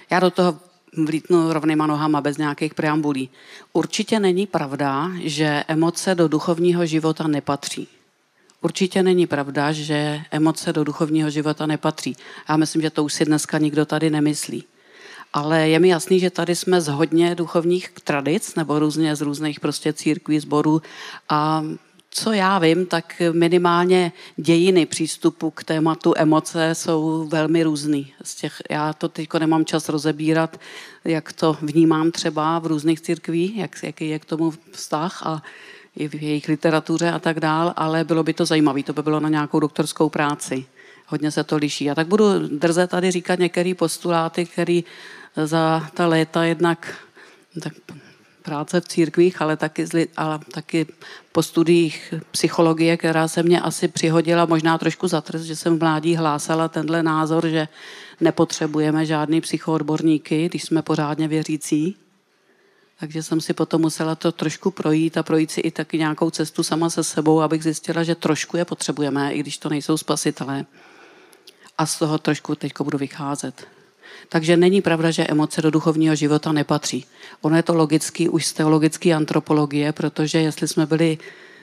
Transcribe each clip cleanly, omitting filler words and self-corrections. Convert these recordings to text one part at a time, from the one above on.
Já do toho vlítnu rovnýma nohama bez nějakých preambulí. Určitě není pravda, že emoce do duchovního života nepatří. Určitě není pravda, že emoce do duchovního života nepatří. Já myslím, že to už si dneska nikdo tady nemyslí. Ale je mi jasný, že tady jsme z hodně duchovních tradic, nebo různě z různých prostě církví, sborů. A co já vím, tak minimálně dějiny přístupu k tématu emoce jsou velmi různý. Já to teď nemám čas rozebírat, jak to vnímám třeba v různých církvích, jaký je k tomu vztah a i v jejich literatuře a tak dál, ale bylo by to zajímavé, to by bylo na nějakou doktorskou práci. Hodně se to liší. A tak budu drze tady říkat některé postuláty, které za ta léta jednak tak práce v církvích, ale taky po studiích psychologie, která se mě asi přihodila možná trošku za trest, že jsem v mládí hlásala tenhle názor, že nepotřebujeme žádný psychoodborníky, když jsme pořádně věřící. Takže jsem si potom musela to trošku projít a projít si i taky nějakou cestu sama se sebou, abych zjistila, že trošku je potřebujeme, i když to nejsou spasitelé. A z toho trošku teďko budu vycházet. Takže není pravda, že emoce do duchovního života nepatří. Ono je to logický už z teologické antropologie, protože jestli jsme byli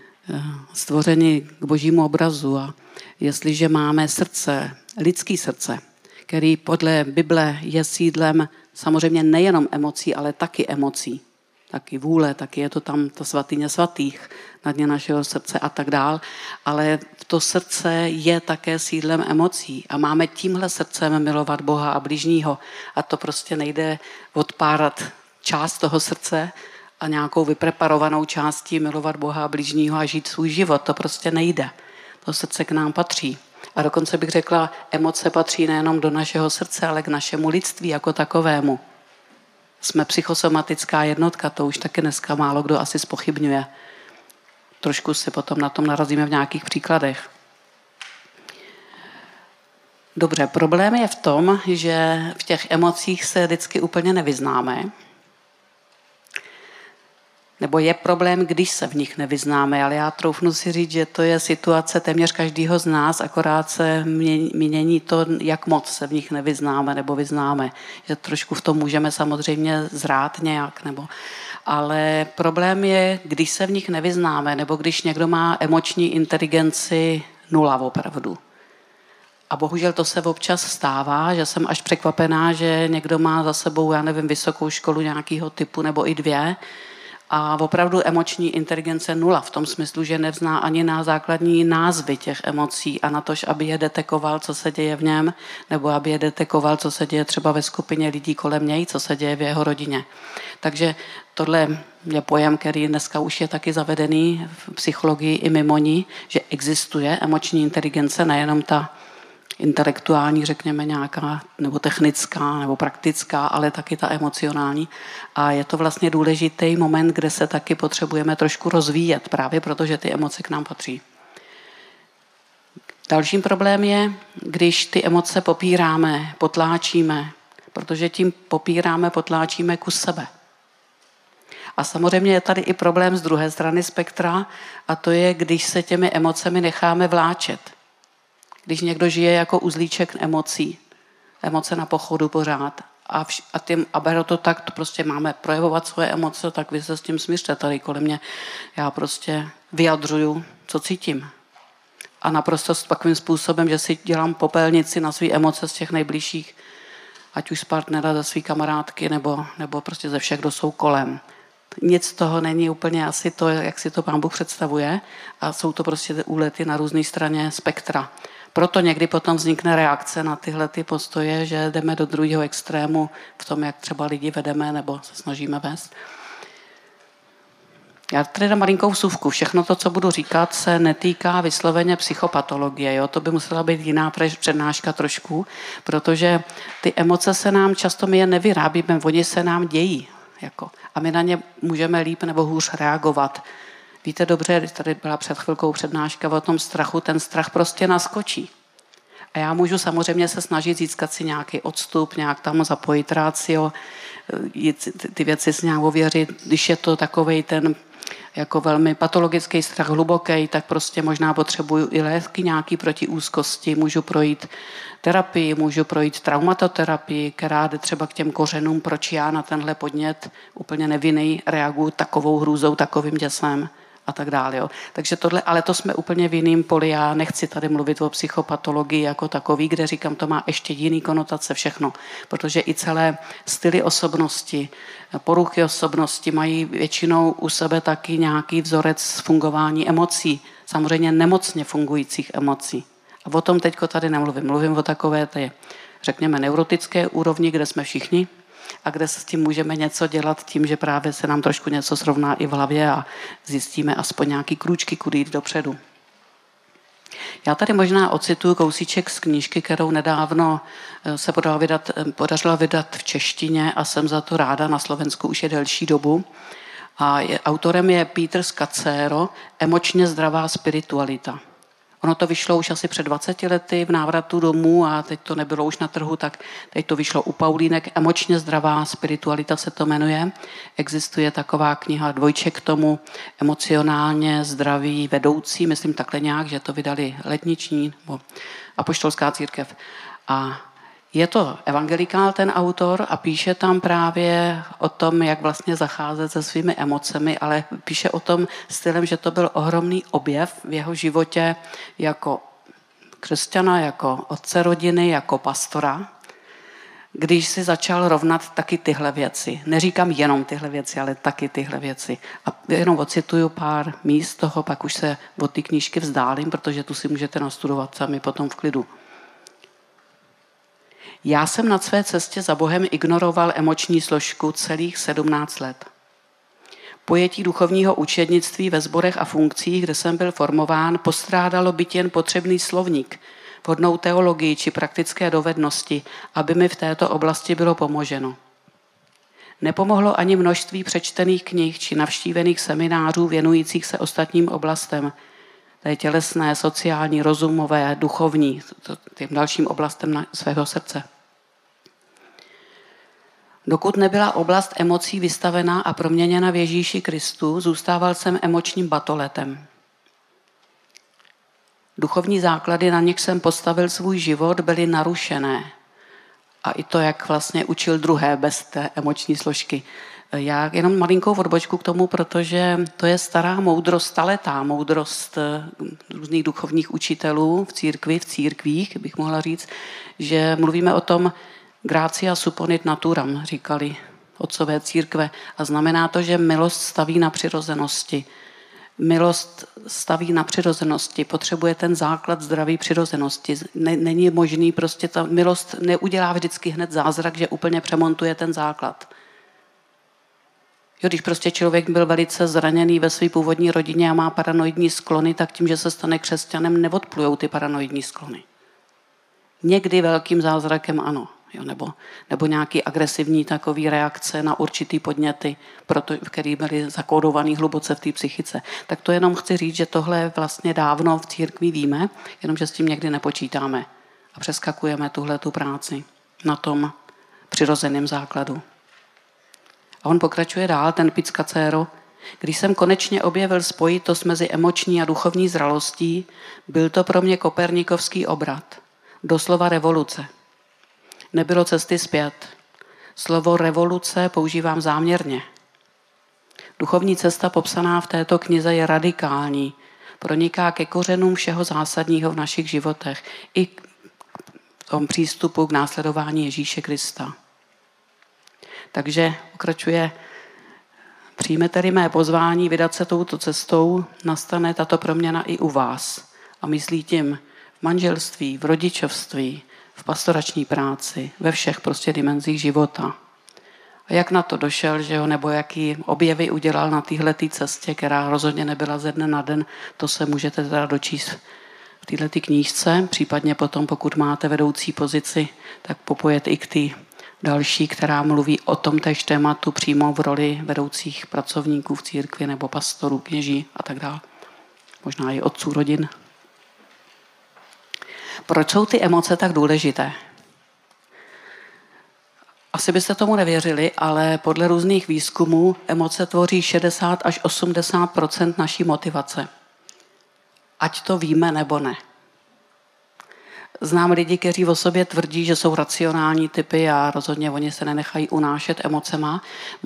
stvořeni k božímu obrazu a jestliže máme srdce, lidský srdce, který podle Bible je sídlem samozřejmě nejenom emocí, ale taky emocí, taky vůle, taky je to tam ta svatyně svatých na dně našeho srdce a tak dál, ale to srdce je také sídlem emocí a máme tímhle srdcem milovat Boha a bližního a to prostě nejde odpárat část toho srdce a nějakou vypreparovanou částí milovat Boha a bližního a žít svůj život, to prostě nejde. To srdce k nám patří. A dokonce bych řekla, emoce patří nejenom do našeho srdce, ale k našemu lidství jako takovému. Jsme psychosomatická jednotka, to už taky dneska málo kdo asi zpochybňuje. Trošku si potom na tom narazíme v nějakých příkladech. Dobře, problém je v tom, že v těch emocích se vždycky úplně nevyznáme. Nebo je problém, když se v nich nevyznáme, ale já troufnu si říct, že to je situace téměř každého z nás, akorát se mění to, jak moc se v nich nevyznáme nebo vyznáme. Že trošku v tom můžeme samozřejmě zrát nějak, ale problém je, když se v nich nevyznáme, nebo když někdo má emoční inteligenci 0 opravdu. A bohužel to se občas stává, že jsem až překvapená, že někdo má za sebou, já nevím, vysokou školu nějakého typu nebo i 2, a opravdu emoční inteligence 0 v tom smyslu, že nevzná ani na základní názvy těch emocí a na to, aby je detekoval, co se děje v něm, nebo aby je detekoval, co se děje třeba ve skupině lidí kolem něj, co se děje v jeho rodině. Takže tohle je pojem, který dneska už je taky zavedený v psychologii i mimo ní, že existuje emoční inteligence, nejenom ta intelektuální, řekněme nějaká, nebo technická, nebo praktická, ale taky ta emocionální. A je to vlastně důležitý moment, kde se taky potřebujeme trošku rozvíjet, právě protože ty emoce k nám patří. Dalším problém je, když ty emoce popíráme, potláčíme, protože tím popíráme, potláčíme kus sebe. A samozřejmě je tady i problém z druhé strany spektra, a to je, když se těmi emocemi necháme vláčet. Když někdo žije jako uzlíček emocí, emoce na pochodu pořád a bere to tak, to prostě máme projevovat svoje emoce, tak vy se s tím smířte tady kolem mě. Já prostě vyjadřuju, co cítím. A naprosto s takovým způsobem, že si dělám popelnici na své emoce z těch nejbližších, ať už z partnera, ze své kamarádky, nebo prostě ze všech, kdo jsou kolem. Nic z toho není úplně asi to, jak si to Pán Bůh představuje a jsou to prostě úlety na různé straně spektra. Proto někdy potom vznikne reakce na tyhle ty postoje, že jdeme do druhého extrému v tom, jak třeba lidi vedeme nebo se snažíme vést. Já tady dám malinkou vsuvku. Všechno to, co budu říkat, se netýká vysloveně psychopatologie. Jo? To by musela být jiná přednáška trošku, protože ty emoce se nám často my je nevyrábíme, oni se nám dějí. A my na ně můžeme líp nebo hůř reagovat. Víte dobře, když tady byla před chvilkou přednáška o tom strachu, ten strach prostě naskočí. A já můžu samozřejmě se snažit získat si nějaký odstup, nějak tam zapojit rácio, ty věci si nějak ověřit, když je to takovej ten jako velmi patologický strach, hluboký, tak prostě možná potřebuju i léky nějaký proti úzkosti, můžu projít terapii, můžu projít traumatoterapii, která jde třeba k těm kořenům, proč já na tenhle podnět úplně nevinný reaguju takovou hrůzou, takovým děsem a tak dále. Jo. Takže tohle, ale to jsme úplně v jiném poli. Já nechci tady mluvit o psychopatologii jako takový, kde říkám, to má ještě jiný konotace všechno, protože i celé styly osobnosti, poruchy osobnosti mají většinou u sebe taky nějaký vzorec fungování emocí, samozřejmě nemocně fungujících emocí. A o tom teďko tady nemluvím. Mluvím o takové té, řekněme, neurotické úrovni, kde jsme všichni, a kde se s tím můžeme něco dělat tím, že právě se nám trošku něco srovná i v hlavě a zjistíme aspoň nějaký krůčky, kudy jít dopředu. Já tady možná ocituju kousíček z knížky, kterou nedávno se podařilo vydat v češtině a jsem za to ráda, na Slovensku už je delší dobu. A autorem je Peter Scazzero, Emočně zdravá spiritualita. Ono to vyšlo už asi před 20 lety v návratu domů a teď to nebylo už na trhu, tak teď to vyšlo u Paulínek. Emočně zdravá spiritualita se to jmenuje. Existuje taková kniha, dvojček k tomu, Emocionálně zdraví vedoucí, myslím takhle nějak, že to vydali Letniční nebo Apoštolská církev. A je to evangelikál ten autor a píše tam právě o tom, jak vlastně zacházet se svými emocemi, ale píše o tom stylem, že to byl ohromný objev v jeho životě jako křesťana, jako otce rodiny, jako pastora, když si začal rovnat taky tyhle věci. Neříkám jenom tyhle věci, ale taky tyhle věci. A jenom ocituju pár míst toho, pak už se od té knížky vzdálím, protože tu si můžete nastudovat sami potom v klidu. Já jsem na své cestě za Bohem ignoroval emoční složku celých 17 let. Pojetí duchovního učednictví ve sborech a funkcích, kde jsem byl formován, postrádalo byt jen potřebný slovník, vhodnou teologii či praktické dovednosti, aby mi v této oblasti bylo pomoženo. Nepomohlo ani množství přečtených knih či navštívených seminářů věnujících se ostatním oblastem, tedy tělesné, sociální, rozumové, duchovní, tím dalším oblastem svého srdce. Dokud nebyla oblast emocí vystavená a proměněna v Ježíši Kristu, zůstával jsem emočním batoletem. Duchovní základy, na něž jsem postavil svůj život, byly narušené. A i to, jak vlastně učil druhé bez té emoční složky. Já jenom malinkou odbočku k tomu, protože to je stará moudrost, staletá moudrost různých duchovních učitelů v církvi, v církvích, bych mohla říct, že mluvíme o tom gratia supponit naturam, říkali otcové církve. A znamená to, že milost staví na přirozenosti. Milost staví na přirozenosti, potřebuje ten základ zdraví přirozenosti. Není možný, prostě ta milost neudělá vždycky hned zázrak, že úplně přemontuje ten základ. Jo, když prostě člověk byl velice zraněný ve své původní rodině a má paranoidní sklony, tak tím, že se stane křesťanem, neodplujou ty paranoidní sklony. Někdy velkým zázrakem ano, jo, nebo nějaký agresivní takový reakce na určitý podněty, který byly zakódovaný hluboce v té psychice. Tak to jenom chci říct, že tohle vlastně dávno v církvi víme, jenomže s tím někdy nepočítáme a přeskakujeme tuhletu práci na tom přirozeném základu. A on pokračuje dál, ten Pete Scazzero. Když jsem konečně objevil spojitost mezi emoční a duchovní zralostí, byl to pro mě kopernikovský obrat. Doslova revoluce. Nebylo cesty zpět. Slovo revoluce používám záměrně. Duchovní cesta popsaná v této knize je radikální. Proniká ke kořenům všeho zásadního v našich životech. I v tom přístupu k následování Ježíše Krista. Takže pokračuje, přijme tedy mé pozvání vydat se touto cestou, nastane tato proměna i u vás. A myslí tím v manželství, v rodičovství, v pastorační práci, ve všech prostě dimenzích života. A jak na to došel, že jo, nebo jaký objevy udělal na téhletý cestě, která rozhodně nebyla ze dne na den, to se můžete teda dočíst v téhletý knížce, případně potom, pokud máte vedoucí pozici, tak popojet i k té další, která mluví o tom též tématu přímo v roli vedoucích pracovníků v církvi nebo pastorů, kněží a tak dále. Možná i otců rodin. Proč jsou ty emoce tak důležité? Asi byste tomu nevěřili, ale podle různých výzkumů emoce tvoří 60 až 80% naší motivace. Ať to víme nebo ne. Znám lidi, kteří o sobě tvrdí, že jsou racionální typy a rozhodně oni se nenechají unášet emocema.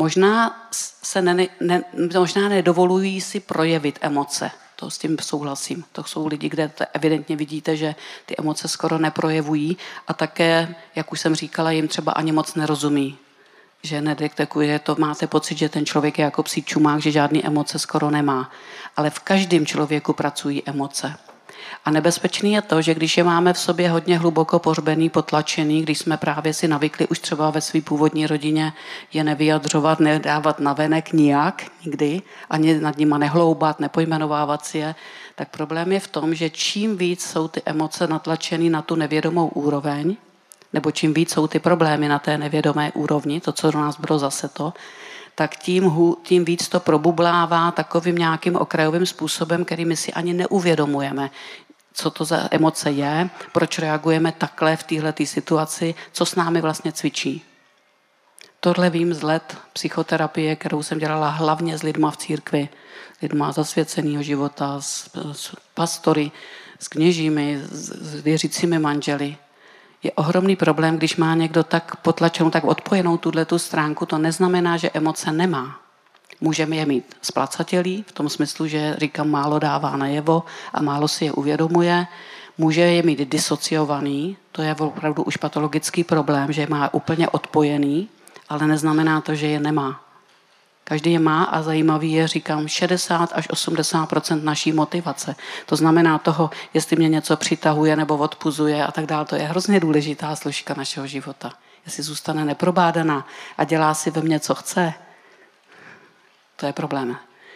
Možná nedovolují si projevit emoce. To s tím souhlasím. To jsou lidi, kde evidentně vidíte, že ty emoce skoro neprojevují a také, jak už jsem říkala, jim třeba ani moc nerozumí. Že nedetekuje to, máte pocit, že ten člověk je jako psí čumák, že žádný emoce skoro nemá. Ale v každém člověku pracují emoce. A nebezpečný je to, že když je máme v sobě hodně hluboko pohřbený, potlačený, když jsme právě si navykli už třeba ve své původní rodině je nevyjadřovat, nedávat navenek nijak, nikdy, ani nad nima nehloubat, nepojmenovávat si je, tak problém je v tom, že čím víc jsou ty emoce natlačený na tu nevědomou úroveň, nebo čím víc jsou ty problémy na té nevědomé úrovni, to, co do nás bylo zase to, tak tím víc to probublává takovým nějakým okrajovým způsobem, který my si ani neuvědomujeme, co to za emoce je, proč reagujeme takhle v téhleté situaci, co s námi vlastně cvičí. Tohle vím z let psychoterapie, kterou jsem dělala hlavně s lidma v církvi, lidma zasvěceného života, s pastory, s kněžími, s věřícími manželi. Je ohromný problém, když má někdo tak potlačenou, tak odpojenou tuhletu stránku, to neznamená, že emoce nemá. Můžeme je mít splacatělý, v tom smyslu, že říkám, málo dává najevo a málo si je uvědomuje. Může je mít disociovaný, to je opravdu už patologický problém, že je má úplně odpojený, ale neznamená to, že je nemá. Každý je má a zajímavý je, říkám, 60 až 80% naší motivace. To znamená toho, jestli mě něco přitahuje nebo odpuzuje a tak dále. To je hrozně důležitá složka našeho života. Jestli zůstane neprobádaná a dělá si ve mně, co chce, to je problém.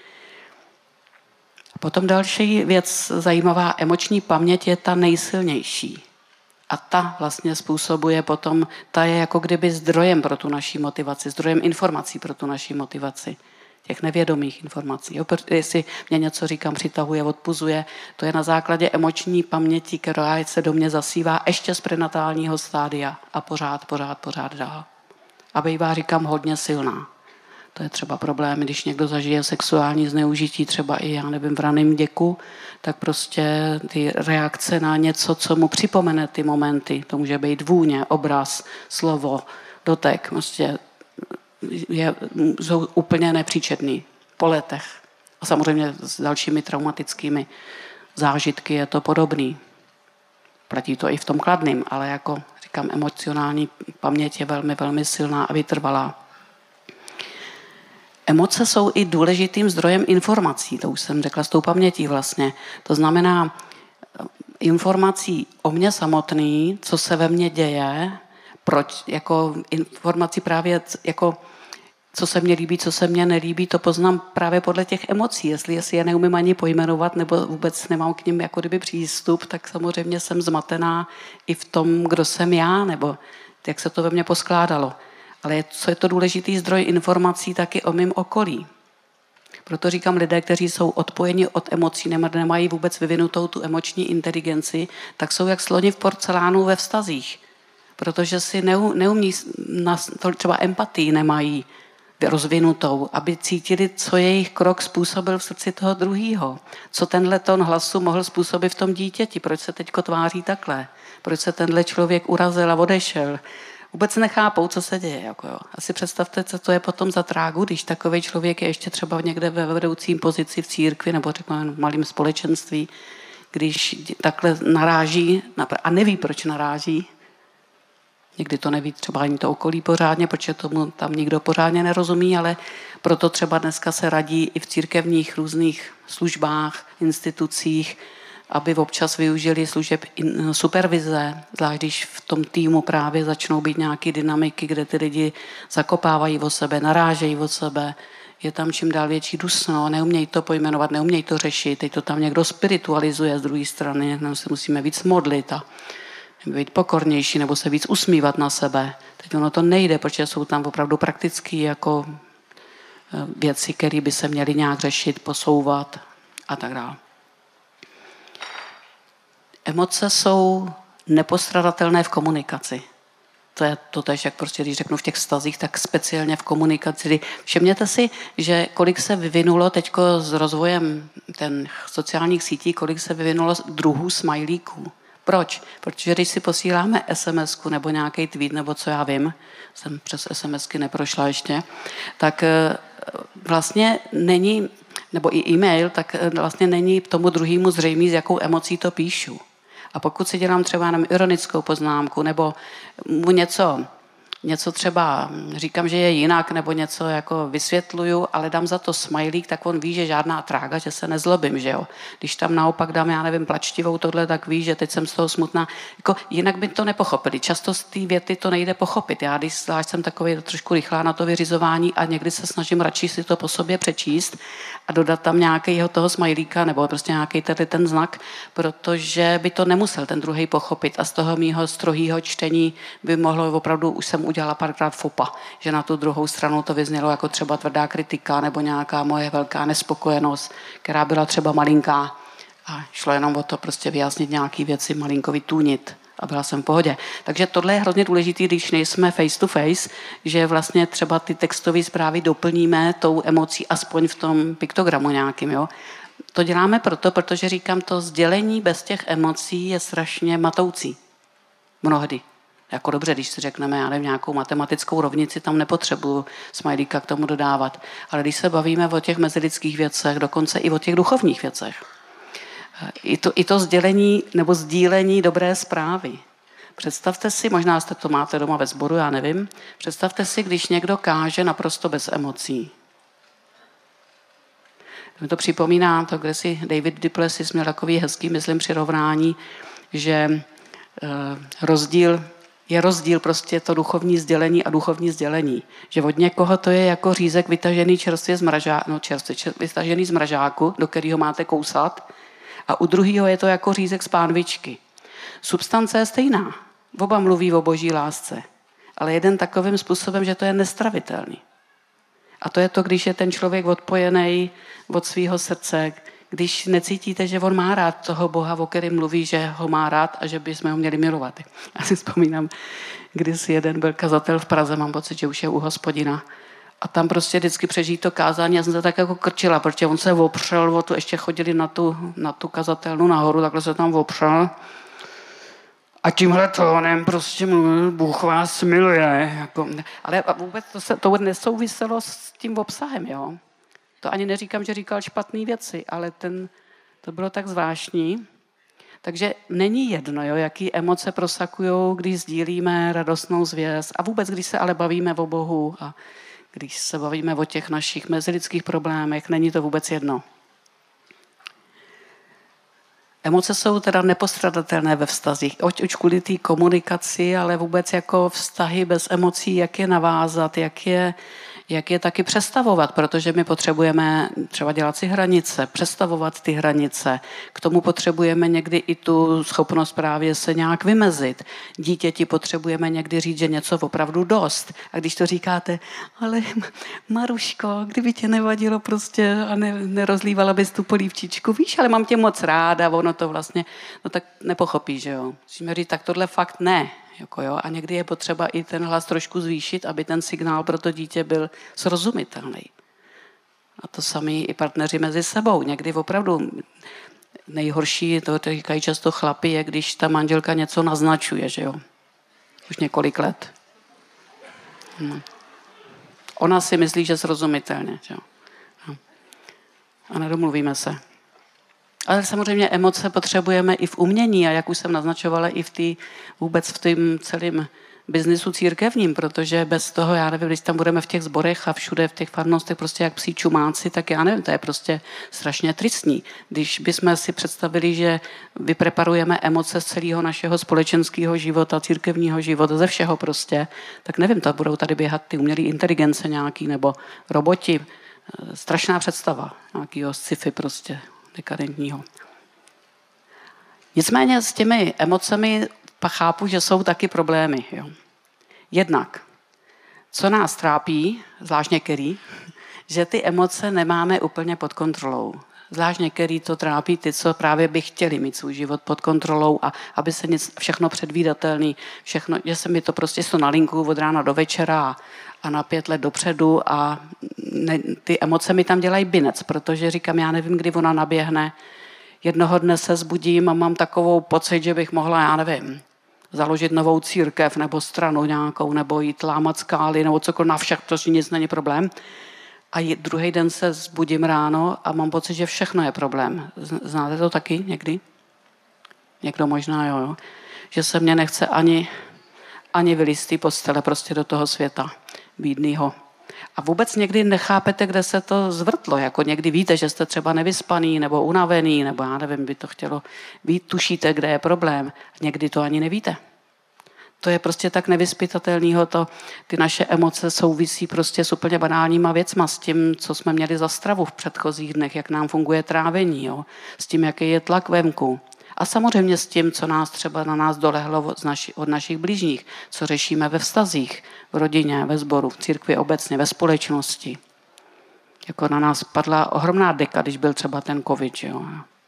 Potom další věc zajímavá, emoční paměť je ta nejsilnější. A ta vlastně způsobuje potom, ta je jako kdyby zdrojem pro tu naší motivaci, zdrojem informací pro tu naší motivaci. Těch nevědomých informací. Jestli mě něco říkám, přitahuje, odpuzuje, to je na základě emoční paměti, která se do mě zasívá ještě z prenatálního stádia a pořád dál. A bývá, říkám, hodně silná. To je třeba problém, když někdo zažije sexuální zneužití, třeba i, já nevím, v raném děku, tak prostě ty reakce na něco, co mu připomene ty momenty, to může být vůně, obraz, slovo, dotek, prostě jsou úplně nepříčetný po letech. A samozřejmě s dalšími traumatickými zážitky je to podobný. Platí to i v tom kladným, ale jako říkám, emocionální paměť je velmi, velmi silná a vytrvalá. Emoce jsou i důležitým zdrojem informací, to už jsem řekla s tou pamětí vlastně. To znamená informací o mně samotný, co se ve mně děje, proč, jako informací právě, jako co se mně líbí, co se mně nelíbí, to poznám právě podle těch emocí. Jestli je neumím ani pojmenovat, nebo vůbec nemám k nim jako kdyby přístup, tak samozřejmě jsem zmatená i v tom, kdo jsem já, nebo jak se to ve mně poskládalo. Ale co je to důležitý zdroj informací taky o mém okolí. Proto říkám, lidé, kteří jsou odpojeni od emocí, nemají vůbec vyvinutou tu emoční inteligenci, tak jsou jak sloni v porcelánu ve vztazích. Protože si neumí, třeba empatii nemají rozvinutou, aby cítili, co jejich krok způsobil v srdci toho druhého. Co tenhle tón hlasu mohl způsobit v tom dítěti, proč se teďko tváří takhle, proč se tenhle člověk urazil a odešel. Vůbec nechápou, co se děje. Jako jo. Asi představte, co to je potom za trágu, když takový člověk je ještě třeba někde ve vedoucím pozici v církvi nebo řekněme v malém společenství, když takhle naráží a neví, proč naráží. Někdy to neví třeba ani to okolí pořádně, protože tomu tam nikdo pořádně nerozumí, ale proto třeba dneska se radí i v církevních různých službách, institucích, aby občas využili služeb supervize, zvlášť když v tom týmu právě začnou být nějaké dynamiky, kde ty lidi zakopávají o sebe, narážejí o sebe, je tam čím dál větší dusno, neumějí to pojmenovat, neumějí to řešit, teď to tam někdo spiritualizuje z druhé strany, někdo se musíme víc modlit a být pokornější nebo se víc usmívat na sebe. Teď ono to nejde, protože jsou tam opravdu praktické jako věci, které by se měly nějak řešit, posouvat a tak dále. Emoce jsou nepostradatelné v komunikaci. to je to tež, jak prostě, když řeknu v těch vztazích, tak speciálně v komunikaci. Všimněte si, že kolik se vyvinulo teďko s rozvojem sociálních sítí, kolik se vyvinulo druhů smajlíků. Proč? Protože když si posíláme SMS-ku nebo nějaký tweet, nebo co já vím, jsem přes SMSky neprošla ještě, tak vlastně není, nebo i e-mail, tak vlastně není tomu druhému zřejmý, s jakou emocí to píšu. A pokud si dělám třeba jenom ironickou poznámku, nebo mu něco třeba říkám, že je jinak, nebo něco jako vysvětluju, ale dám za to smajlík, tak on ví, že žádná trága, že se nezlobím, že jo. Když tam naopak dám, já nevím, plačtivou tohle, tak ví, že teď jsem z toho smutná. Jako, jinak by to nepochopili. Často z té věty to nejde pochopit. Já když jsem takový trošku rychlá na to vyřizování a někdy se snažím radši si to po sobě přečíst a dodat tam nějakého toho smajlíka nebo prostě nějaký ten znak, protože by to nemusel ten druhý pochopit a z toho mýho strohýho čtení by mohlo opravdu, už jsem udělala párkrát fopa, že na tu druhou stranu to vyznělo jako třeba tvrdá kritika nebo nějaká moje velká nespokojenost, která byla třeba malinká a šlo jenom o to prostě vyjasnit nějaké věci, malinko vytůnit a byla jsem v pohodě. Takže tohle je hrozně důležité, když nejsme face to face, že vlastně třeba ty textové zprávy doplníme tou emocí aspoň v tom piktogramu nějakým, jo. To děláme protože říkám, to sdělení bez těch emocí je strašně matoucí. Mnohdy. Jako dobře, když si řekneme, já nevím, nějakou matematickou rovnici, tam nepotřebuju smajlíka k tomu dodávat. Ale když se bavíme o těch mezilidských věcech, dokonce i o těch duchovních věcech, i to sdělení nebo sdílení dobré zprávy. Představte si, možná jste to máte doma ve sboru, já nevím, představte si, když někdo káže naprosto bez emocí. Mi to připomíná to, kde si David Duplessis měl takový hezký, myslím, přirovnání, že je rozdíl prostě to duchovní sdělení a duchovní sdělení. Že od někoho to je jako řízek vytažený čerstvě vytažený z mražáku, do kterého máte kousat, a u druhého je to jako řízek z pánvičky. Substance je stejná. Oba mluví o boží lásce, ale jeden takovým způsobem, že to je nestravitelný. A to je to, když je ten člověk odpojený od svého srdce, když necítíte, že on má rád toho Boha, o kterém mluví, že ho má rád a že bychom ho měli milovat. Já si vzpomínám, když jeden byl kazatel v Praze, mám pocit, že už je u Hospodina. A tam prostě vždycky přežít to kázání, já jsem se tak jako krčila, protože on se opřel, ještě chodili na tu kazatelnu nahoru, takhle se tam opřel. A tímhle tónem prostě mluvil, Bůh vás miluje. Jako, ale vůbec to nesouviselo s tím obsahem, jo. To ani neříkám, že říkal špatné věci, ale to bylo tak zvláštní. Takže není jedno, jo, jaký emoce prosakujou, když sdílíme radostnou zvěst. A vůbec, když se ale bavíme o Bohu a když se bavíme o těch našich mezilidských problémech, není to vůbec jedno. Emoce jsou teda nepostradatelné ve vztazích. Už kvůli té komunikaci, ale vůbec jako vztahy bez emocí, jak je navázat, jak je taky přestavovat, protože my potřebujeme třeba dělat si hranice, přestavovat ty hranice. K tomu potřebujeme někdy i tu schopnost právě se nějak vymezit. Dítěti potřebujeme někdy říct, že něco opravdu dost. A když to říkáte, ale Maruško, kdyby tě nevadilo prostě a nerozlívala bys tu polívčičku, víš, ale mám tě moc ráda, ono to vlastně, no tak nepochopíš, že jo. Musíme říct, tak tohle fakt ne. Jako jo, a někdy je potřeba i ten hlas trošku zvýšit, aby ten signál pro to dítě byl srozumitelný. A to samý i partneři mezi sebou. Někdy opravdu nejhorší, to říkají často chlapi, je, když ta manželka něco naznačuje, že jo. Už několik let. Ona si myslí, že srozumitelně, že jo. A nedomluvíme se. Ale samozřejmě emoce potřebujeme i v umění a jak už jsem naznačovala, i vůbec v tom celém biznisu církevním, protože bez toho, já nevím, když tam budeme v těch sborech a všude v těch farnostech prostě jak psí čumáci, tak já nevím, to je prostě strašně tristní. Když bychom si představili, že vypreparujeme emoce z celého našeho společenského života, církevního života, ze všeho prostě, tak nevím, to budou tady běhat ty umělé inteligence nějaký nebo roboti. Strašná představa nějakého sci-fi prostě dekadentního. Nicméně s těmi emocemi chápu, že jsou taky problémy. Jo. Jednak, co nás trápí, zvlášť některý, že ty emoce nemáme úplně pod kontrolou. Zvlášť některý to trápí ty, co právě by chtěli mít svůj život pod kontrolou a aby se všechno předvídatelný, všechno, že se mi to prostě na linku od rána do večera a na 5 let dopředu a ty emoce mi tam dělají binec, protože říkám, já nevím, kdy ona naběhne. Jednoho dne se zbudím a mám takovou pocit, že bych mohla, já nevím, založit novou církev nebo stranu nějakou, nebo jít lámat skály, nebo cokoliv, na však to nic není problém. A druhý den se zbudím ráno a mám pocit, že všechno je problém. Znáte to taky někdy? Někdo možná, jo. Že se mě nechce ani vylít z té postele prostě do toho světa bídnýho. A vůbec někdy nechápete, kde se to zvrtlo. Jako někdy víte, že jste třeba nevyspaný nebo unavený, nebo já nevím, by to chtělo být, tušíte, kde je problém. Někdy to ani nevíte. To je prostě tak nevyzpytatelného, ty naše emoce souvisí prostě s úplně banálníma věcma, s tím, co jsme měli za stravu v předchozích dnech, jak nám funguje trávení, jo? S tím, jaký je tlak venku. A samozřejmě s tím, co nás třeba na nás dolehlo od našich blížních, co řešíme ve vztazích, v rodině, ve sboru, v církvi obecně, ve společnosti. Jako na nás padla ohromná deka, když byl třeba ten covid, jo?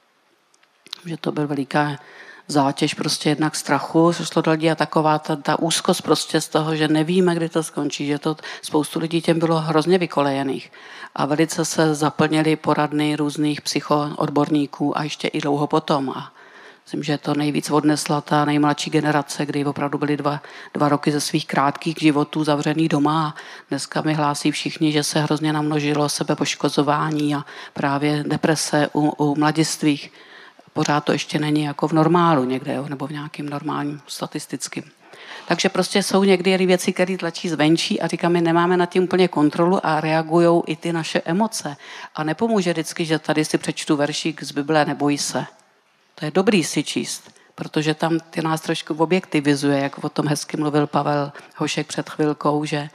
Že to byl veliká zátěž prostě jednak strachu, šlo do lidí a taková ta úzkost prostě z toho, že nevíme, kdy to skončí, že to spoustu lidí těm bylo hrozně vykolejených a velice se zaplnili poradny různých psychoodborníků a ještě i dlouho potom. A myslím, že to nejvíc odnesla ta nejmladší generace, kdy opravdu byly dva roky ze svých krátkých životů zavřený doma a dneska mi hlásí všichni, že se hrozně namnožilo sebepoškozování a právě deprese u mladistvých. Pořád to ještě není jako v normálu někde, jo, nebo v nějakým normálním statistickým. Takže prostě jsou někdy věci, které tlačí zvenčí a říkáme, nemáme nad tím úplně kontrolu a reagují i ty naše emoce. A nepomůže vždycky, že tady si přečtu veršík z Bible, neboj se. To je dobrý si číst, protože tam ty nás trošku objektivizuje, jak o tom hezky mluvil Pavel Hošek před chvilkou, že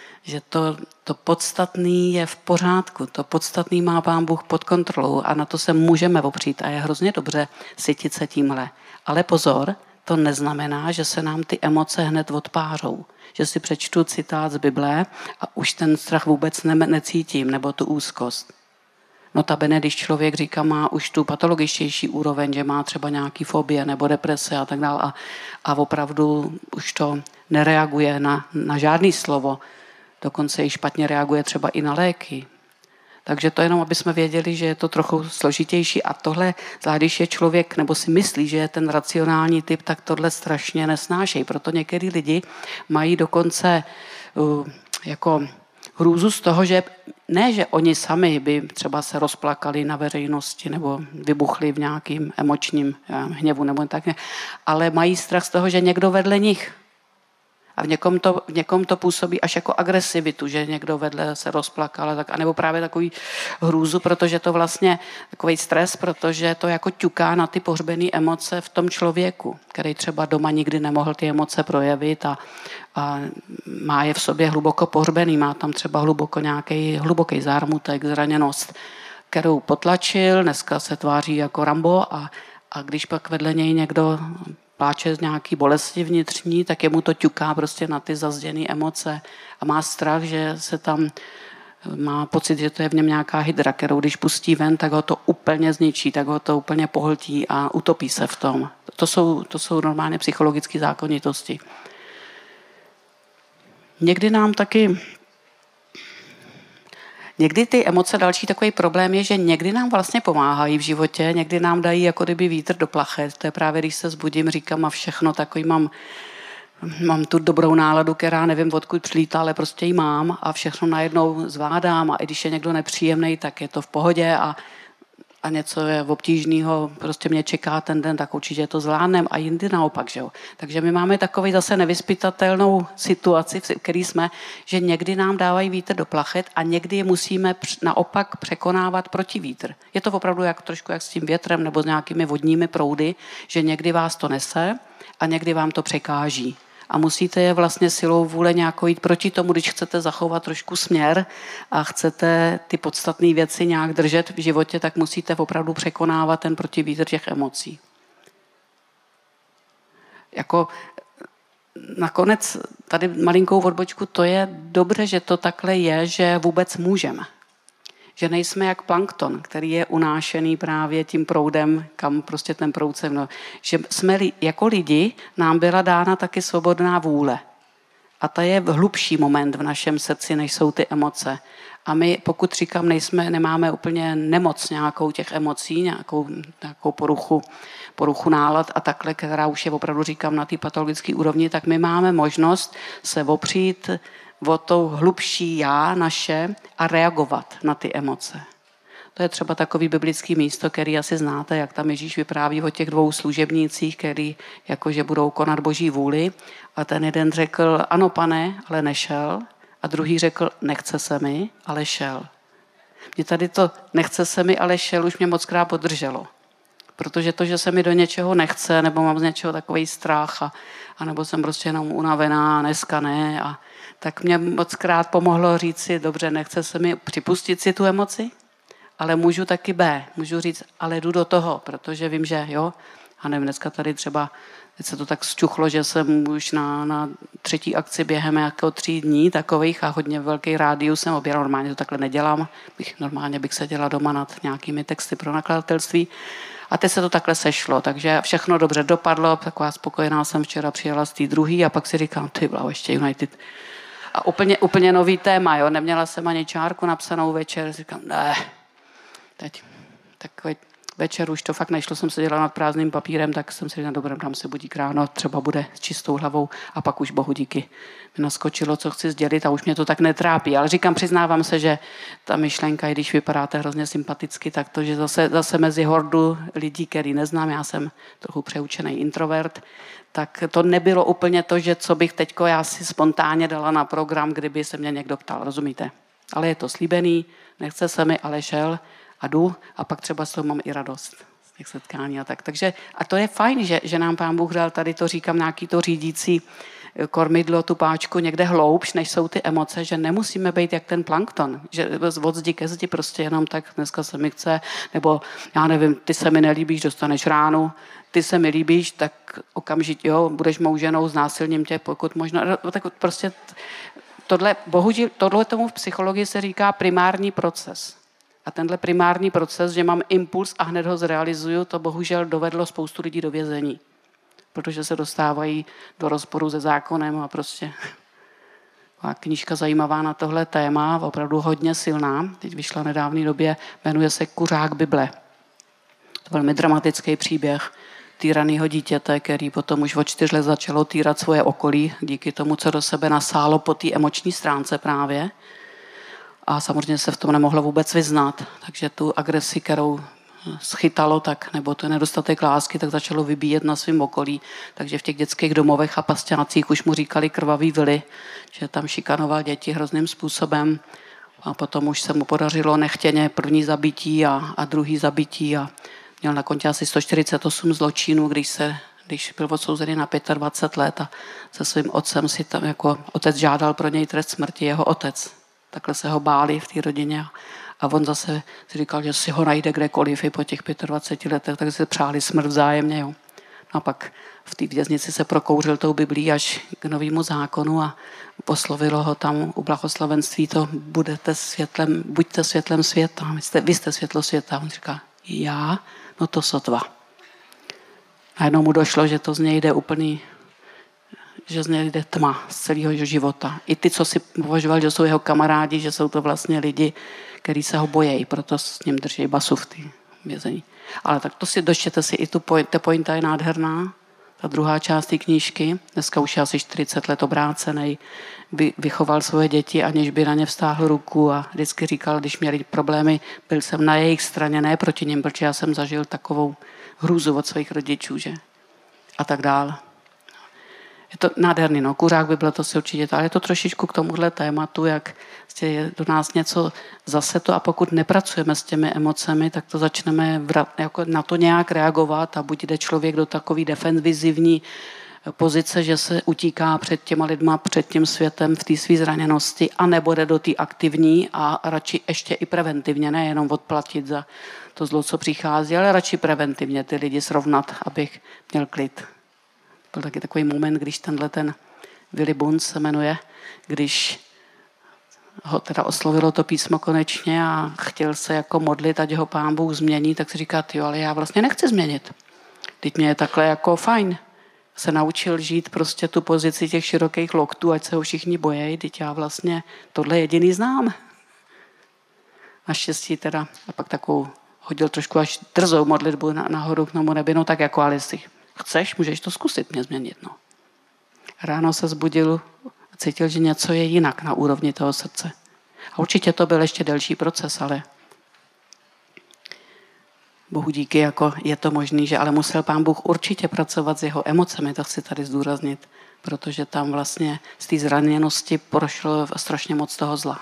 to podstatný je v pořádku, to podstatný má Pán Bůh pod kontrolou a na to se můžeme opřít a je hrozně dobře sytit se tímhle. Ale pozor, to neznamená, že se nám ty emoce hned odpářou. Že si přečtu citát z Bible a už ten strach vůbec necítím, nebo tu úzkost. Notabene, když člověk říká, má už tu patologičtější úroveň, že má třeba nějaký fobie nebo deprese a tak dále a opravdu už to nereaguje na žádný slovo, dokonce i špatně reaguje třeba i na léky. Takže to jenom, aby jsme věděli, že je to trochu složitější a tohle, zvlášť když je člověk nebo si myslí, že je ten racionální typ, tak tohle strašně nesnášejí. Proto některý lidi mají dokonce jako hrůzu z toho, že ne, že oni sami by třeba se rozplakali na veřejnosti nebo vybuchli v nějakým emočním hněvu nebo tak, ale mají strach z toho, že někdo vedle nich. A v někom to působí až jako agresivitu, že někdo vedle se rozplakal, anebo právě takový hrůzu, protože to vlastně takový stres, protože to jako ťuká na ty pohřbené emoce v tom člověku, který třeba doma nikdy nemohl ty emoce projevit a má je v sobě hluboko pohřbený, má tam třeba nějaký hluboký zármutek, zraněnost, kterou potlačil, dneska se tváří jako Rambo a když pak vedle něj někdo pláče z nějaký bolesti vnitřní, tak jemu to ťuká prostě na ty zazděné emoce a má strach, že se tam má pocit, že to je v něm nějaká hydra, kterou když pustí ven, tak ho to úplně zničí, tak ho to úplně pohltí a utopí se v tom. To jsou normálně psychologické zákonitosti. Někdy ty emoce, další takový problém je, že někdy nám vlastně pomáhají v životě, někdy nám dají jako kdyby vítr do plachet. To je právě, když se zbudím, říkám a všechno takový mám tu dobrou náladu, která nevím, odkud přilítá, ale prostě ji mám a všechno najednou zvládám a i když je někdo nepříjemný, tak je to v pohodě a něco je obtížného, prostě mě čeká ten den, tak určitě to zvládnem a jindy naopak. Že jo? Takže my máme takový zase nevyzpytatelnou situaci, v který jsme, že někdy nám dávají vítr do plachet a někdy je musíme naopak překonávat proti vítr. Je to opravdu trošku jak s tím větrem nebo s nějakými vodními proudy, že někdy vás to nese a někdy vám to překáží. A musíte je vlastně silou vůle nějak jít proti tomu, když chcete zachovat trošku směr a chcete ty podstatné věci nějak držet v životě, tak musíte opravdu překonávat ten protivítr těch emocí. Jako nakonec tady malinkou odbočku, to je dobře, že to takhle je, že vůbec můžeme. Že nejsme jak plankton, který je unášený právě tím proudem, kam prostě ten proud se mnou. Že jsme jako lidi, nám byla dána taky svobodná vůle. A ta je hlubší moment v našem srdci, než jsou ty emoce. A my, pokud říkám, nemáme úplně nemoc nějakou těch emocí, nějakou poruchu nálad a takhle, která už je opravdu, říkám, na té patologické úrovni, tak my máme možnost se opřít o to hlubší já naše a reagovat na ty emoce. To je třeba takový biblický místo, který asi znáte, jak tam Ježíš vypráví o těch dvou služebnících, který jakože budou konat Boží vůli. A ten jeden řekl, ano pane, ale nešel. A druhý řekl, nechce se mi, ale šel. Mě tady to nechce se mi, ale šel už mě mockrát podrželo. Protože to, že se mi do něčeho nechce, nebo mám z něčeho takový strach, a nebo jsem prostě jenom unavená, dneska ne, tak mě mockrát pomohlo říct si, dobře, nechce se mi připustit si tu emoci, ale můžu taky můžu říct, ale jdu do toho, protože vím, že jo, a nevím, dneska tady třeba, teď se to tak zčuchlo, že jsem už na 3. akci během jako 3 dní takových a hodně velký rádius jsem objela, normálně to takhle nedělám, normálně bych seděla doma nad nějakými texty pro nakladatelství a teď se to takhle sešlo, takže všechno dobře dopadlo, taková spokojená jsem včera přijela z té druhé a pak si říkám, ty bláho, ještě United. A úplně nový téma, jo, neměla jsem ani čárku napsanou večer, říkám, ne, teď takový večer už to fakt nešlo, jsem seděla nad prázdným papírem, tak jsem si říkala, dobré, dám se budík ráno, třeba bude s čistou hlavou a pak už bohu díky mi naskočilo, co chci sdělit a už mě to tak netrápí. Ale říkám, přiznávám se, že ta myšlenka, i když vypadáte hrozně sympaticky, tak to, že zase mezi hordu lidí, který neznám, já jsem trochu přeučený introvert, tak to nebylo úplně to, že co bych teďko já si spontánně dala na program, kdyby se mě někdo ptal, rozumíte? Ale je to slíbený, nechce se mi, ale šel a jdu a pak třeba z toho mám i radost z těch setkání a tak. Takže, a to je fajn, že nám Pán Bůh dal tady to, říkám, nějaký to řídící kormidlo, tu páčku někde hloubš, než jsou ty emoce, že nemusíme být jak ten plankton, že od zdi ke zdi prostě jenom tak dneska se mi chce, nebo já nevím, ty se mi nelíbíš, dostaneš ránu, ty se mi líbíš, tak okamžitě, jo, budeš mou ženou, znásilním tě, pokud možno, tak prostě tohle tomu v psychologii se říká primární proces. A tenhle primární proces, že mám impuls a hned ho zrealizuju, to bohužel dovedlo spoustu lidí do vězení. Protože se dostávají do rozporu se zákonem a prostě knížka zajímavá na tohle téma, opravdu hodně silná. Teď vyšla v nedávné době, jmenuje se Kuřák Bible. To velmi dramatický příběh týraného dítěte, který potom už od 4 let začalo týrat svoje okolí díky tomu, co do sebe nasálo po té emoční stránce právě. A samozřejmě se v tom nemohlo vůbec vyznat. Takže tu agresi, kterou schytalo, tak, nebo to nedostatek lásky, tak začalo vybíjet na svém okolí. Takže v těch dětských domovech a pasťácích už mu říkali krvavý vily, že tam šikanoval děti hrozným způsobem. A potom už se mu podařilo nechtěně první zabití a druhý zabití a měl na kontě asi 148 zločinů, když byl odsouzený na 25 let a se svým otcem si tam jako otec žádal pro něj trest smrti, jeho otec. Takhle se ho báli v té rodině a on zase si říkal, že si ho najde kdekoliv i po těch 25 letech, tak se přáli smrt vzájemně. Jo. A pak v té věznici se prokouřil tou Biblí až k novému zákonu a poslovilo ho tam u blahoslavenství to buďte světlem světa, vy jste světlo světa. On říká, já? No to sotva. Najednou mu došlo, že to z něj jde že z něj jde tma z celého života. I ty, co si považoval, že jsou jeho kamarádi, že jsou to vlastně lidi, kteří se ho bojejí, proto s ním drží basu v té vězení. Ale tak to si dočtěte si i ta pointa je nádherná, ta druhá část té knížky. Dneska už je asi 40 let obrácenej, vychoval svoje děti, aniž by na ně vztáhl ruku a vždycky říkal, když měli problémy, byl jsem na jejich straně, ne proti nim, protože já jsem zažil takovou hrůzu od svých rodičů, že? A tak dál. Je to nádherný, no, Kuřák Bible, to si určitě, ale je to trošičku k tomuhle tématu, jak je do nás něco zase to a pokud nepracujeme s těmi emocemi, tak to začneme jako na to nějak reagovat a buď jde člověk do takový defenzivní pozice, že se utíká před těma lidma, před tím světem v té své zraněnosti, anebo jde do té aktivní a radši ještě i preventivně, nejenom odplatit za to zlo, co přichází, ale radši preventivně ty lidi srovnat, abych měl klid. Byl taky takový moment, když ten Willy Bunz se jmenuje, když ho teda oslovilo to písmo konečně a chtěl se jako modlit, ať ho Pán Bůh změní, tak si říká, jo, ale já vlastně nechci změnit. Teď mě je takhle jako fajn. Se naučil žít prostě tu pozici těch širokých loktů, ať se ho všichni bojejí, teď já vlastně tohle jediný znám. Naštěstí teda, a pak takovou hodil trošku až drzou modlitbu nahoru k tomu nebi, no tak jako, ale jestli chceš, můžeš to zkusit mě změnit, no. Ráno se zbudil a cítil, že něco je jinak na úrovni toho srdce. A určitě to byl ještě delší proces, ale Bohu díky, jako je to možný, že ale musel Pán Bůh určitě pracovat s jeho emocemi, to chci tady zdůraznit, protože tam vlastně z té zraněnosti prošlo strašně moc toho zla.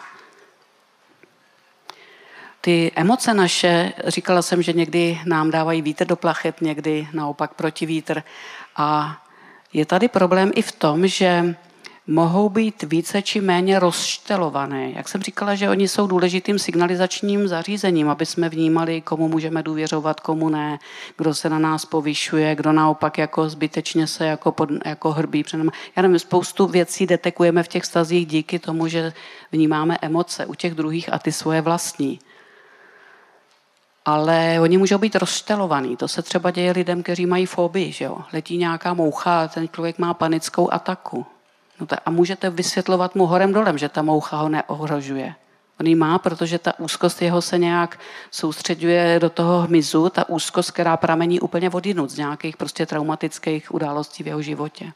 Ty emoce naše, říkala jsem, že někdy nám dávají vítr do plachet, někdy naopak protivítr. A je tady problém i v tom, že mohou být více či méně rozštelované. Jak jsem říkala, že oni jsou důležitým signalizačním zařízením, aby jsme vnímali, komu můžeme důvěřovat, komu ne, kdo se na nás povyšuje, kdo naopak jako zbytečně se jako hrbí před námi. Já nevím, spoustu věcí detekujeme v těch vztazích díky tomu, že vnímáme emoce u těch druhých a ty svoje vlastní. Ale oni můžou být rozštelovaný. To se třeba děje lidem, kteří mají fobii, že jo. Letí nějaká moucha a ten člověk má panickou ataku. No a můžete vysvětlovat mu horem dolem, že ta moucha ho neohrožuje. On ji má, protože ta úzkost jeho se nějak soustředuje do toho hmyzu, ta úzkost, která pramení úplně odjinud z nějakých prostě traumatických událostí v jeho životě.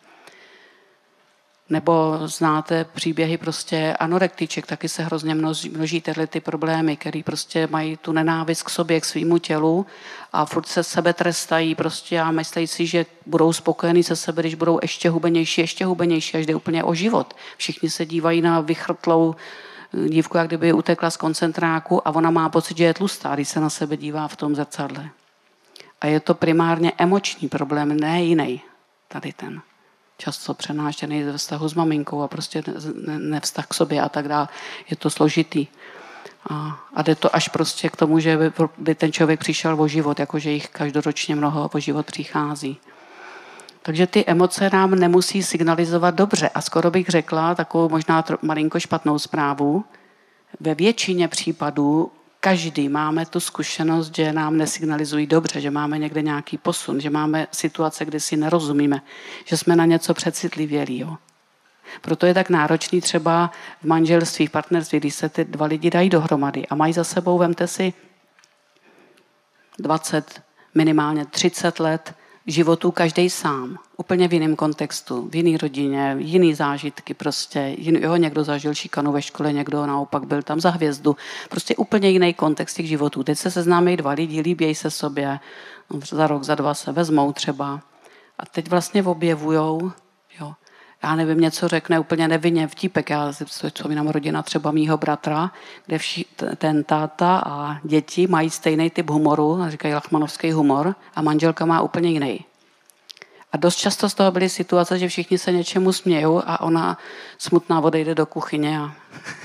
Nebo znáte příběhy prostě anorektiček, taky se hrozně množí tyhle ty problémy, který prostě mají tu nenávist k sobě, k svýmu tělu a furt se sebe trestají prostě a myslejí si, že budou spokojení se sebe, když budou ještě hubenější, až jde úplně o život. Všichni se dívají na vychrtlou dívku, jak kdyby utekla z koncentráku a ona má pocit, že je tlustá, když se na sebe dívá v tom zrcadle. A je to primárně emoční problém, ne jiný, tady ten. Často přenášený ze vztahu s maminkou a prostě nevztah k sobě a tak dále. Je to složitý. A jde to až prostě k tomu, že by ten člověk přišel o život, jakože jich každoročně mnoho o život přichází. Takže ty emoce nám nemusí signalizovat dobře. A skoro bych řekla takovou možná malinko špatnou zprávu. Ve většině případů každý máme tu zkušenost, že nám nesignalizují dobře, že máme někde nějaký posun, že máme situace, kde si nerozumíme, že jsme na něco přecitlivělí. Jo. Proto je tak náročný třeba v manželství, v partnerství, když se ty dva lidi dají dohromady a mají za sebou, vemte si 20, minimálně 30 let životů každý sám, úplně v jiném kontextu, v jiné rodině, jiný zážitky prostě. Někdo zažil šikanu ve škole, někdo naopak byl tam za hvězdu. Prostě úplně jiný kontext těch životů. Teď se seznámejí dva lidi, líbějí se sobě, za rok, za dva se vezmou třeba. A teď vlastně objevujou, jo. Já nevím, něco řekne úplně nevinně vtípek. Já si vzpomínám rodina třeba mýho bratra, kde ten táta a děti mají stejný typ humoru, říkají lachmanovský humor, a manželka má úplně jiný. A dost často z toho byly situace, že všichni se něčemu smějou a ona smutná odejde do kuchyně a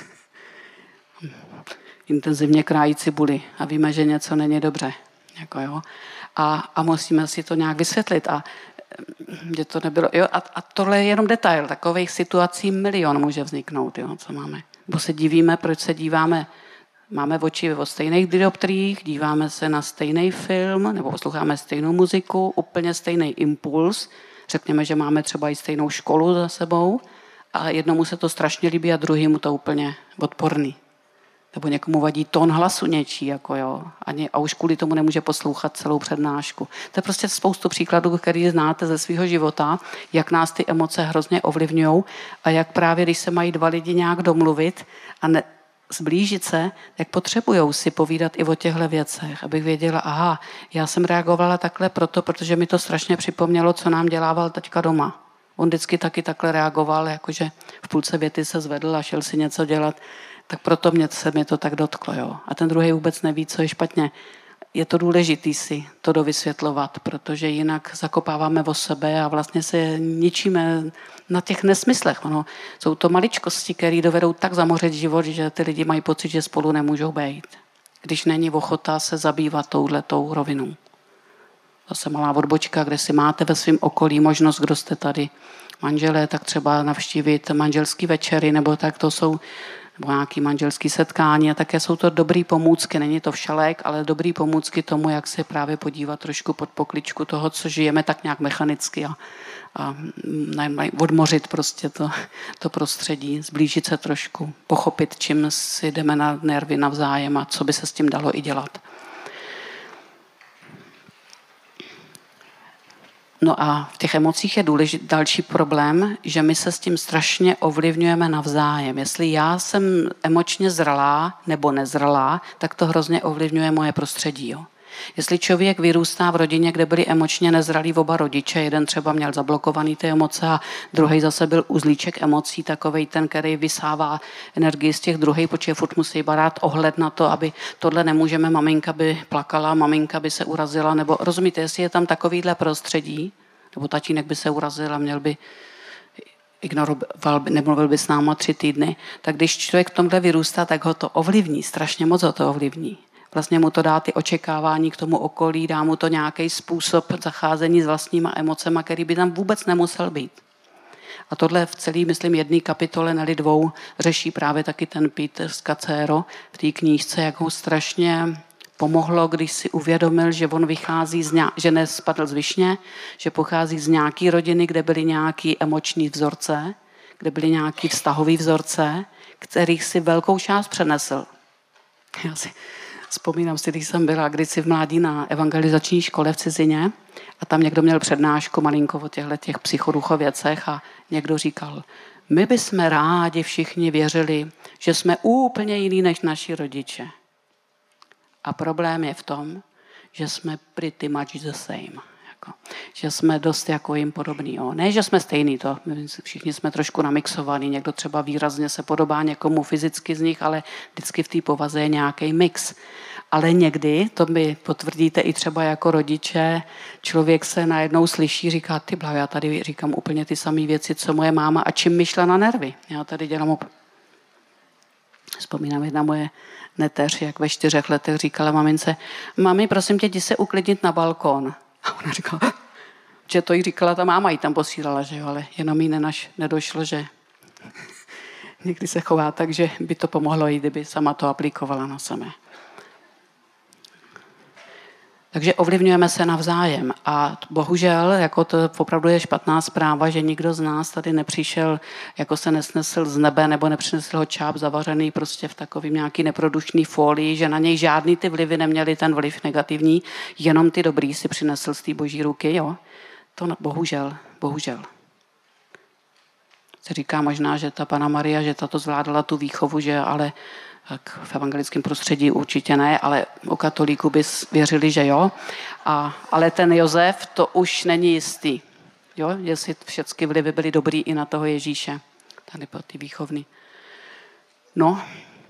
intenzivně krájí cibuli a víme, že něco není dobře. Jako jo. A musíme si to nějak vysvětlit. A že to nebylo. Jo, a tohle je jenom detail. Takových situací milion může vzniknout, jo, co máme. Bo se divíme, proč se díváme. Máme oči o stejných dioptriích, díváme se na stejný film nebo posloucháme stejnou muziku, úplně stejný impuls. Řekněme, že máme třeba i stejnou školu za sebou a jednomu se to strašně líbí a druhému to úplně odporný. Nebo někomu vadí tón hlasu něčí, jako jo, a už kvůli tomu nemůže poslouchat celou přednášku. To je prostě spoustu příkladů, který znáte ze svého života, jak nás ty emoce hrozně ovlivňují a jak právě, když se mají dva lidi nějak domluvit a zblížit se, jak potřebujou si povídat i o těchto věcech, abych věděla, aha, já jsem reagovala takhle protože mi to strašně připomnělo, co nám dělával teďka doma. On vždycky taky takhle reagoval, jakože v půlce věty se zvedl a šel si něco dělat, tak proto se mě to tak dotklo. Jo. A ten druhý vůbec neví, co je špatně. Je to důležité si to dovysvětlovat, protože jinak zakopáváme o sebe a vlastně se ničíme na těch nesmyslech. Jsou to maličkosti, které dovedou tak zamořit život, že ty lidi mají pocit, že spolu nemůžou být. Když není ochota se zabývat touhletou rovinou. Zase malá odbočka, kde si máte ve svém okolí možnost, kdo jste tady manželé, tak třeba navštívit manželský večery, nebo tak to jsou nebo nějaký manželský setkání a také jsou to dobrý pomůcky, není to všelek, ale dobrý pomůcky tomu, jak se právě podívat trošku pod pokličku toho, co žijeme tak nějak mechanicky a odmořit prostě to prostředí, zblížit se trošku, pochopit, čím si jdeme na nervy navzájem a co by se s tím dalo i dělat. No a v těch emocích je důležitý další problém, že my se s tím strašně ovlivňujeme navzájem. Jestli já jsem emočně zralá nebo nezralá, tak to hrozně ovlivňuje moje prostředí. Jo. Jestli člověk vyrůstá v rodině, kde byli emočně nezralí oba rodiče, jeden třeba měl zablokovaný ty emoce a druhý zase byl uzlíček emocí, takovej ten, který vysává energii z těch druhých, protože furt musí brát ohled na to, aby tohle nemůžeme, maminka by plakala, maminka by se urazila, nebo rozumíte, jestli je tam takovýhle prostředí, nebo tatínek by se urazil a měl by ignoroval by, nemluvil by s náma 3 týdny, tak když člověk v tomhle vyrůstá, tak ho to ovlivní, strašně moc ho to ovlivní. Vlastně mu to dá ty očekávání k tomu okolí, dá mu to nějaký způsob zacházení s vlastníma emocema, který by tam vůbec nemusel být. A tohle v celý, myslím, jedné kapitole, neli 2, řeší právě taky ten Peter Scazzero v té knížce, jak ho strašně pomohlo, když si uvědomil, že on vychází že nespadl z višně, že pochází z nějaké rodiny, kde byly nějaké emoční vzorce, kde byly nějaké vztahové vzorce, kterých si velkou část přenesl. Já si vzpomínám si, když jsem byla kdysi v mládí na evangelizační škole v cizině a tam někdo měl přednášku malinko o těch psychoduchověcech a někdo říkal, my bychom rádi všichni věřili, že jsme úplně jiný než naši rodiče. A problém je v tom, že jsme pretty much the same. Že jsme dost jako jim podobný. Jo. Ne, že jsme stejný, to všichni jsme trošku namixovaný, někdo třeba výrazně se podobá někomu fyzicky z nich, ale vždycky v té povaze je nějaký mix. Ale někdy, to mi potvrdíte i třeba jako rodiče, člověk se najednou slyší, říká, ty blaho, já tady říkám úplně ty samé věci, co moje máma a čím mi šla na nervy. Já tady dělám Vzpomínám, jedna moje neteř, jak ve 4 letech říkala mamince, mami, prosím tě, jdi se uklidnit na balkón. A ona říkala, že to jí říkala ta máma, jí tam posílala, že jo, ale jenom jí nedošlo, že někdy se chová tak, že by to pomohlo jí, kdyby sama to aplikovala na sebe. Takže ovlivňujeme se navzájem a bohužel, jako to opravdu je špatná zpráva, že nikdo z nás tady nepřišel, jako se nesnesl z nebe nebo nepřinesl ho čáp zavařený prostě v takovým nějaký neprodušný folii, že na něj žádný ty vlivy neměly ten vliv negativní, jenom ty dobrý si přinesl z té boží ruky, jo. To bohužel. Se říká možná, že ta Panna Maria, že tato zvládala tu výchovu, že ale tak v evangelickém prostředí určitě ne, ale u katolíků by věřili, že jo. Ale ten Josef, to už není jistý. Jo? Jestli všechny vlivy byly dobrý i na toho Ježíše. Tady po ty výchovný. No.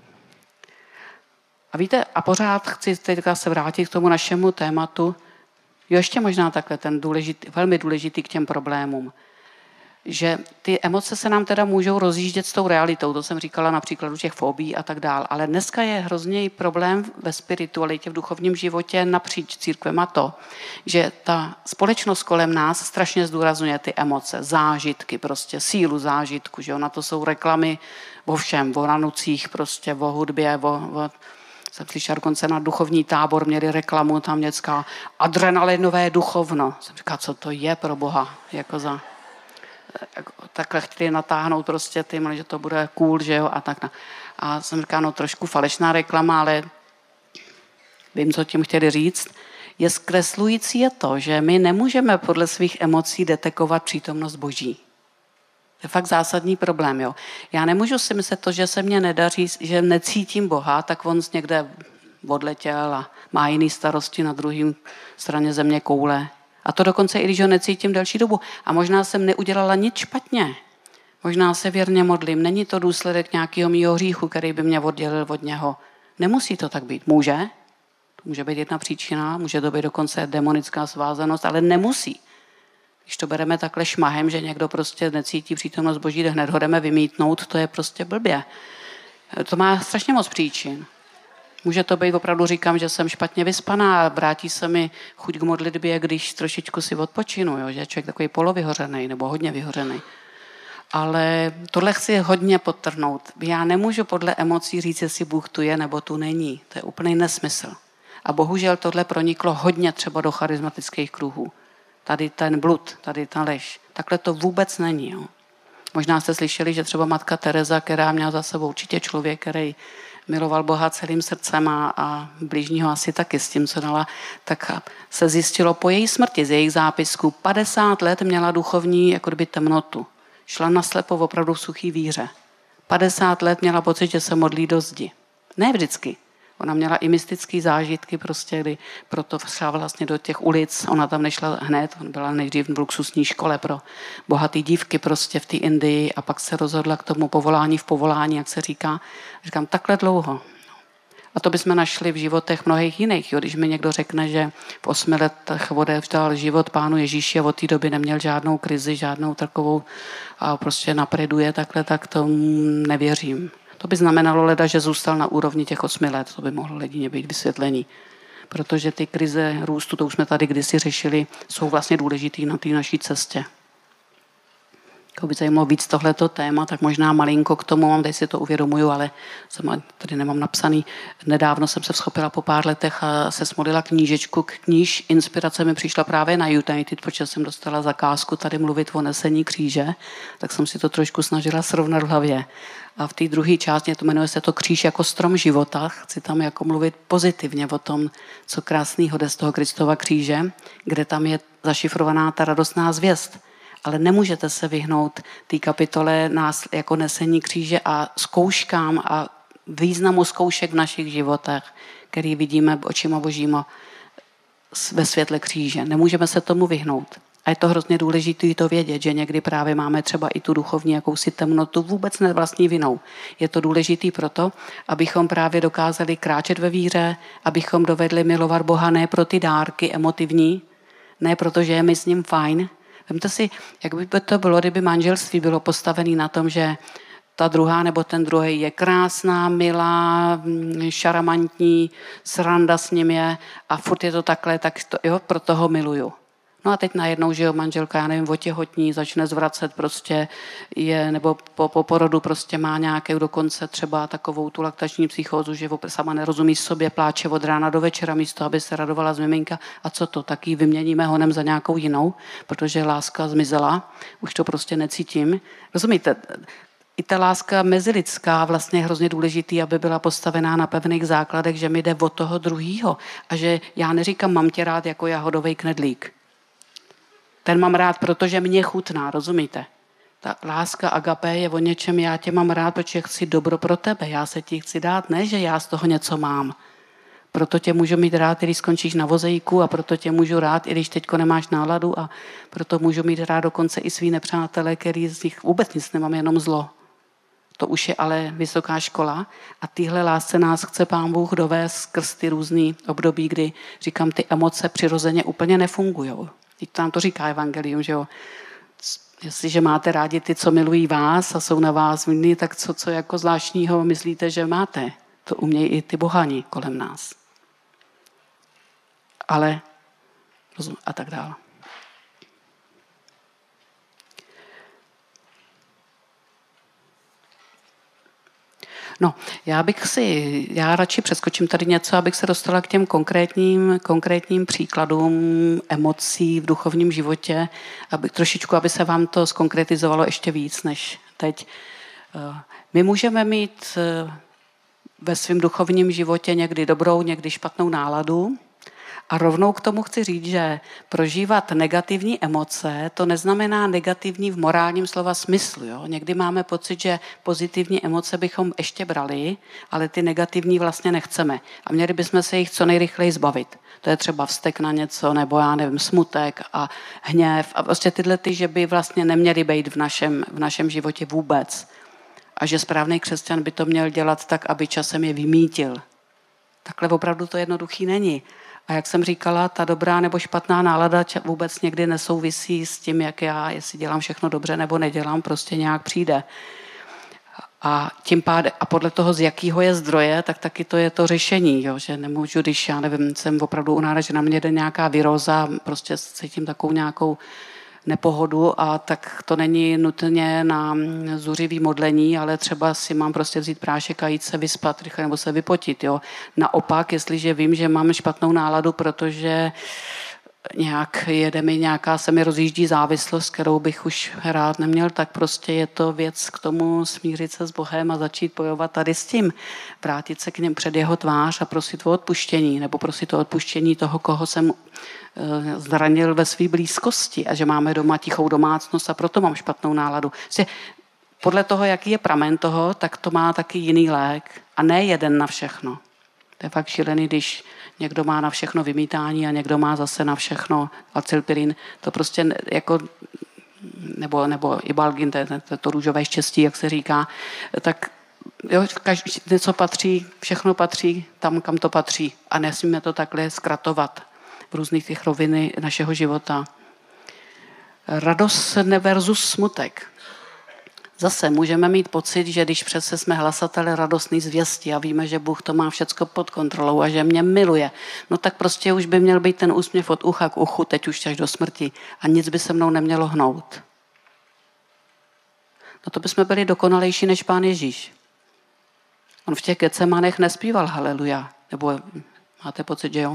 A víte, a pořád chci teďka se vrátit k tomu našemu tématu. Jo, ještě možná takhle ten velmi důležitý k těm problémům. Že ty emoce se nám teda můžou rozjíždět s tou realitou, to jsem říkala například u těch fobí a tak dál, ale dneska je hrozný problém ve spiritualitě, v duchovním životě napříč církvema to, že ta společnost kolem nás strašně zdůrazňuje ty emoce, zážitky, prostě sílu zážitku, že jo, na to jsou reklamy o všem, o ranucích, prostě o hudbě, jsem slyšela dokonce na duchovní tábor, měli reklamu, tam něcká adrenalinové duchovno. Jsem říkala, co to je pro Boha, jako za... takhle chtěli natáhnout prostě tím, že to bude cool, že jo, a tak. A jsem říkala, no trošku falešná reklama, ale vím, co tím chtěli říct. Je zkreslující je to, že my nemůžeme podle svých emocí detekovat přítomnost Boží. To je fakt zásadní problém, jo. Já nemůžu si myslet to, že se mně nedaří, že necítím Boha, tak on někde odletěl a má jiný starosti na druhé straně země koule. A to dokonce i když ho necítím delší dobu. A možná jsem neudělala nic špatně. Možná se věrně modlím. Není to důsledek nějakého mýho hříchu, který by mě oddělil od něho. Nemusí to tak být. Může. To může být jedna příčina, může to být dokonce demonická svázanost, ale nemusí. Když to bereme takhle šmahem, že někdo prostě necítí přítomnost Boží, hned ho jdeme vymítnout, to je prostě blbě. To má strašně moc příčin. Může to být, opravdu říkám, že jsem špatně vyspaná a vrátí se mi chuť k modlitbě, když trošičku si odpočinu, jo? Že je člověk takový polovyhořený nebo hodně vyhořený. Ale tohle chci hodně podtrhnout. Já nemůžu podle emocí říct, jestli Bůh tu je nebo tu není. To je úplný nesmysl. A bohužel tohle proniklo hodně třeba do charismatických kruhů. Tady ten blud, tady ta lež. Takhle to vůbec není. Jo. Možná jste slyšeli, že třeba matka Teresa, která měla za sebou určitě člověk, který miloval Boha celým srdcem a blížního asi taky s tím, co dala, tak se zjistilo po její smrti z jejich zápisků, 50 let měla duchovní jako kdyby temnotu. Šla naslepo opravdu v suchý víře. 50 let měla pocit, že se modlí do zdi. Ne vždycky. Ona měla i mystické zážitky, prostě, kdy proto šla vlastně do těch ulic. Ona tam nešla hned, ona byla nejdřív v luxusní škole pro bohatý dívky prostě v té Indii a pak se rozhodla k tomu povolání v povolání, jak se říká. Říkám, takhle dlouho. A to bychom našli v životech mnohých jiných. Jo? Když mi někdo řekne, že v 8 letech odevzdal život Pánu Ježíši a od té doby neměl žádnou krizi, žádnou takovou a prostě napreduje takhle, tak tomu nevěřím. To by znamenalo leda, že zůstal na úrovni těch 8 let. To by mohlo ledině být vysvětlení. Protože ty krize růstu, to už jsme tady kdysi řešili, jsou vlastně důležitý na té naší cestě. Když by zajímalo víc tohleto téma, tak možná malinko k tomu mám, teď si to uvědomuju, ale tady nemám napsaný. Nedávno jsem se vzchopila po pár letech a se smodlila knížečku. Kníž inspirace mi přišla právě na United, protože jsem dostala zakázku tady mluvit o nesení kříže, tak jsem si to trošku snažila srovnat v hlavě. A v té druhé části, to jmenuje se to Kříž jako strom života, chci tam jako mluvit pozitivně o tom, co krásného jde z toho Kristova kříže, kde tam je zašifrovaná ta radostná zvěst. Ale nemůžete se vyhnout té kapitole nás jako nesení kříže a zkouškám a významu zkoušek v našich životech, který vidíme očima božíma ve světle kříže. Nemůžeme se tomu vyhnout. A je to hrozně důležité to vědět, že někdy právě máme třeba i tu duchovní jakousi temnotu vůbec nevlastní vinou. Je to důležité proto, abychom právě dokázali kráčet ve víře, abychom dovedli milovat Boha ne pro ty dárky emotivní, ne proto, že je mi s ním fajn. Vemte si, jak by to bylo, kdyby manželství bylo postavené na tom, že ta druhá nebo ten druhý je krásná, milá, šaramantní, sranda s ním je a furt je to takhle, tak to, jo, proto ho miluju. No a teď najednou, že jo, manželka, já nevím, otěhotní, začne zvracet prostě, nebo po porodu prostě má nějakou dokonce třeba takovou tu laktační psychózu, že sama nerozumí sobě, pláče od rána do večera místo, aby se radovala z miminka. A co to, taky vyměníme honem za nějakou jinou, protože láska zmizela, už to prostě necítím. Rozumíte? I ta láska mezilidská vlastně je hrozně důležitý, aby byla postavená na pevných základech, že mi jde od toho druhýho. A že já neříkám, mám tě rád jako jahodovej knedlík. Ten mám rád, protože mě chutná, rozumíte? Ta láska agape je o něčem, já tě mám rád, protože chci dobro pro tebe. Já se ti chci dát, ne, že já z toho něco mám. Proto tě můžu mít rád, i když skončíš na vozejku a proto tě můžu rád, i když teďko nemáš náladu a proto můžu mít rád dokonce i svý nepřátelé, který z nich vůbec nic nemám, jenom zlo. To už je ale vysoká škola a tyhle lásce nás chce Pán Bůh dovést skrz ty různý období, kdy říkám, ty emoce přirozeně úplně nefungujou. Teď tam to říká evangelium, že jo. Jestliže máte rádi ty, co milují vás a jsou na vás vinní, tak co jako zvláštního myslíte, že máte? To umějí i ty bohani kolem nás. Ale a tak dále. No, já radši přeskočím tady něco, abych se dostala k těm konkrétním příkladům emocí v duchovním životě, aby se vám to zkonkretizovalo ještě víc než teď. My můžeme mít ve svém duchovním životě někdy dobrou, někdy špatnou náladu. A rovnou k tomu chci říct, že prožívat negativní emoce, to neznamená negativní v morálním slova smyslu. Jo? Někdy máme pocit, že pozitivní emoce bychom ještě brali, ale ty negativní vlastně nechceme. A měli bychom se jich co nejrychleji zbavit. To je třeba vztek na něco, nebo já nevím, smutek a hněv. A prostě tyhle že by vlastně neměly být v našem životě vůbec. A že správný křesťan by to měl dělat tak, aby časem je vymítil. Takhle opravdu to jednoduchý není. A jak jsem říkala, ta dobrá nebo špatná nálada vůbec někdy nesouvisí s tím, jak já, jestli dělám všechno dobře nebo nedělám, prostě nějak přijde. A tím pádem, a podle toho, z jakého je zdroje, tak taky to je to řešení, jo? Že nemůžu, když já nevím, jsem opravdu unára, že na mě jde nějaká viróza, prostě cítím takovou nějakou nepohodu a tak to není nutně na zuřivý modlení, ale třeba si mám prostě vzít prášek a jít se vyspat rychle nebo se vypotit. Jo. Naopak, jestliže vím, že mám špatnou náladu, protože nějak jede mi nějaká, se mi rozjíždí závislost, kterou bych už rád neměl, tak prostě je to věc k tomu smířit se s Bohem a začít bojovat tady s tím. Vrátit se k něm před jeho tvář a prosit o odpuštění, nebo prosit o odpuštění toho, koho jsem zranil ve své blízkosti a že máme doma tichou domácnost a proto mám špatnou náladu. Podle toho, jaký je pramen toho, tak to má taky jiný lék a ne jeden na všechno. To je fakt šílený, když někdo má na všechno vymítání a někdo má zase na všechno acylpirin. To prostě jako, nebo ibalgin, to růžové štěstí, jak se říká, tak jo, něco patří, všechno patří tam, kam to patří a nesmíme to takhle zkratovat v různých těch roviny našeho života. Radost versus smutek. Zase můžeme mít pocit, že když přece jsme hlasateli radostný zvěsti a víme, že Bůh to má všecko pod kontrolou a že mě miluje, no tak prostě už by měl být ten úsměv od ucha k uchu, teď už až do smrti a nic by se mnou nemělo hnout. No to bychom byli dokonalejší než Pán Ježíš. On v těch Getsemanech nespíval haleluja, nebo máte pocit, že jo?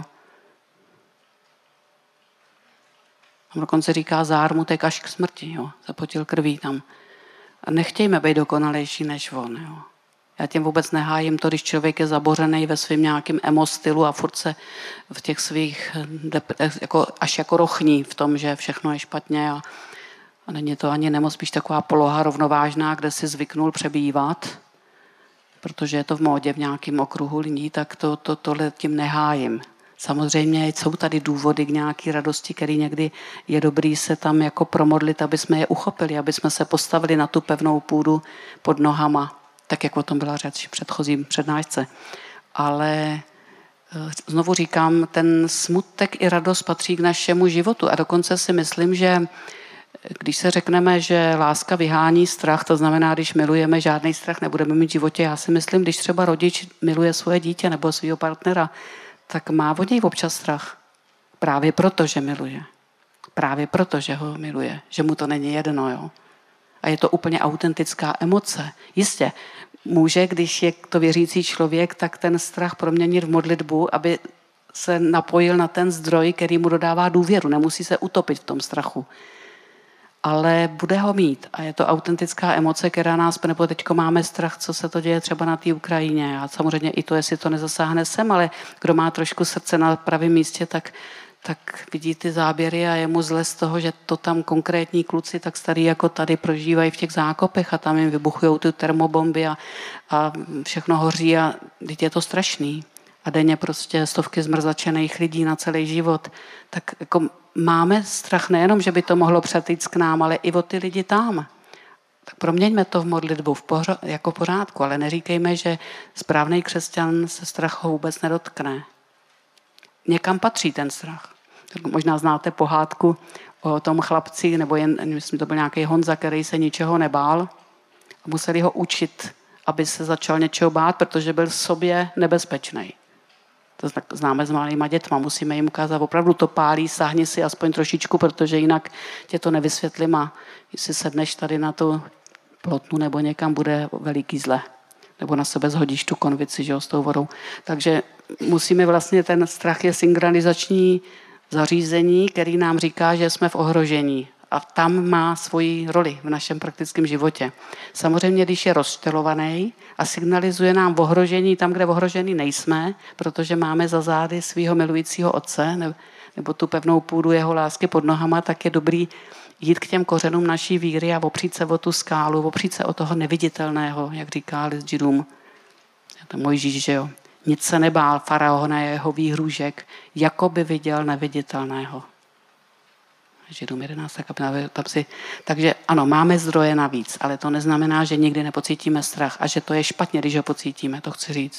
On dokonce říká zármutek až k smrti, jo? Zapotil krví tam. A nechtějme být dokonalejší než on. Jo. Já tím vůbec nehájím to, když člověk je zabořený ve svém nějakém emo stylu a furt se v těch svých, až jako rochní v tom, že všechno je špatně a není to ani nemoc, spíš taková poloha rovnovážná, kde si zvyknul přebývat, protože je to v módě v nějakém okruhu lidí, tak tohle tím nehájím. Samozřejmě jsou tady důvody k nějaké radosti, který někdy je dobrý se tam jako promodlit, aby jsme je uchopili, aby jsme se postavili na tu pevnou půdu pod nohama, tak jak o tom byla řeč v předchozím přednášce. Ale znovu říkám, ten smutek i radost patří k našemu životu a dokonce si myslím, že když se řekneme, že láska vyhání strach, to znamená, když milujeme, žádný strach nebudeme mít v životě. Já si myslím, když třeba rodič miluje svoje dítě nebo svého partnera, tak má od něj občas strach. Právě proto, že miluje. Právě proto, že ho miluje. Že mu to není jedno. Jo? A je to úplně autentická emoce. Jistě, může, když je to věřící člověk, tak ten strach proměnit v modlitbu, aby se napojil na ten zdroj, který mu dodává důvěru. Nemusí se utopit v tom strachu. Ale bude ho mít. A je to autentická emoce, která nás, nebo teďko máme strach, co se to děje třeba na té Ukrajině. A samozřejmě i to, jestli to nezasáhne sem, ale kdo má trošku srdce na pravém místě, tak vidí ty záběry a je mu zle z toho, že to tam konkrétní kluci tak starý jako tady prožívají v těch zákopech a tam jim vybuchují ty termobomby a všechno hoří a teď je to strašný. A denně prostě stovky zmrzačených lidí na celý život. Tak jako máme strach nejenom, že by to mohlo přetýct k nám, ale i o ty lidi tam. Tak proměňme to v modlitbu jako pořádku, ale neříkejme, že správný křesťan se strachu vůbec nedotkne. Někam patří ten strach. Tak možná znáte pohádku o tom chlapci, nebo myslím, to byl nějaký Honza, který se ničeho nebál. A museli ho učit, aby se začal něčeho bát, protože byl sobě nebezpečný. To známe s malýma dětma, musíme jim ukázat, opravdu to pálí, sáhni si aspoň trošičku, protože jinak tě to nevysvětlím a jestli sedneš tady na tu plotnu nebo někam, bude veliký zle. Nebo na sebe zhodíš tu konvici, že jo, s tou vodou. Takže musíme vlastně, ten strach je synchronizační zařízení, který nám říká, že jsme v ohrožení. A tam má svoji roli v našem praktickém životě. Samozřejmě, když je rozštelovaný a signalizuje nám ohrožení tam, kde ohrožení nejsme, protože máme za zády svého milujícího otce nebo tu pevnou půdu jeho lásky pod nohama, tak je dobrý jít k těm kořenům naší víry a opřít se o tu skálu, opřít se o toho neviditelného, jak říká list Židům. To Mojžíš, že jo. Nic se nebál faraona jeho výhrůžek, jako by viděl neviditelného. Židům 11, takže ano, máme zdroje navíc, ale to neznamená, že nikdy nepocítíme strach a že to je špatně, když ho pocítíme, to chci říct.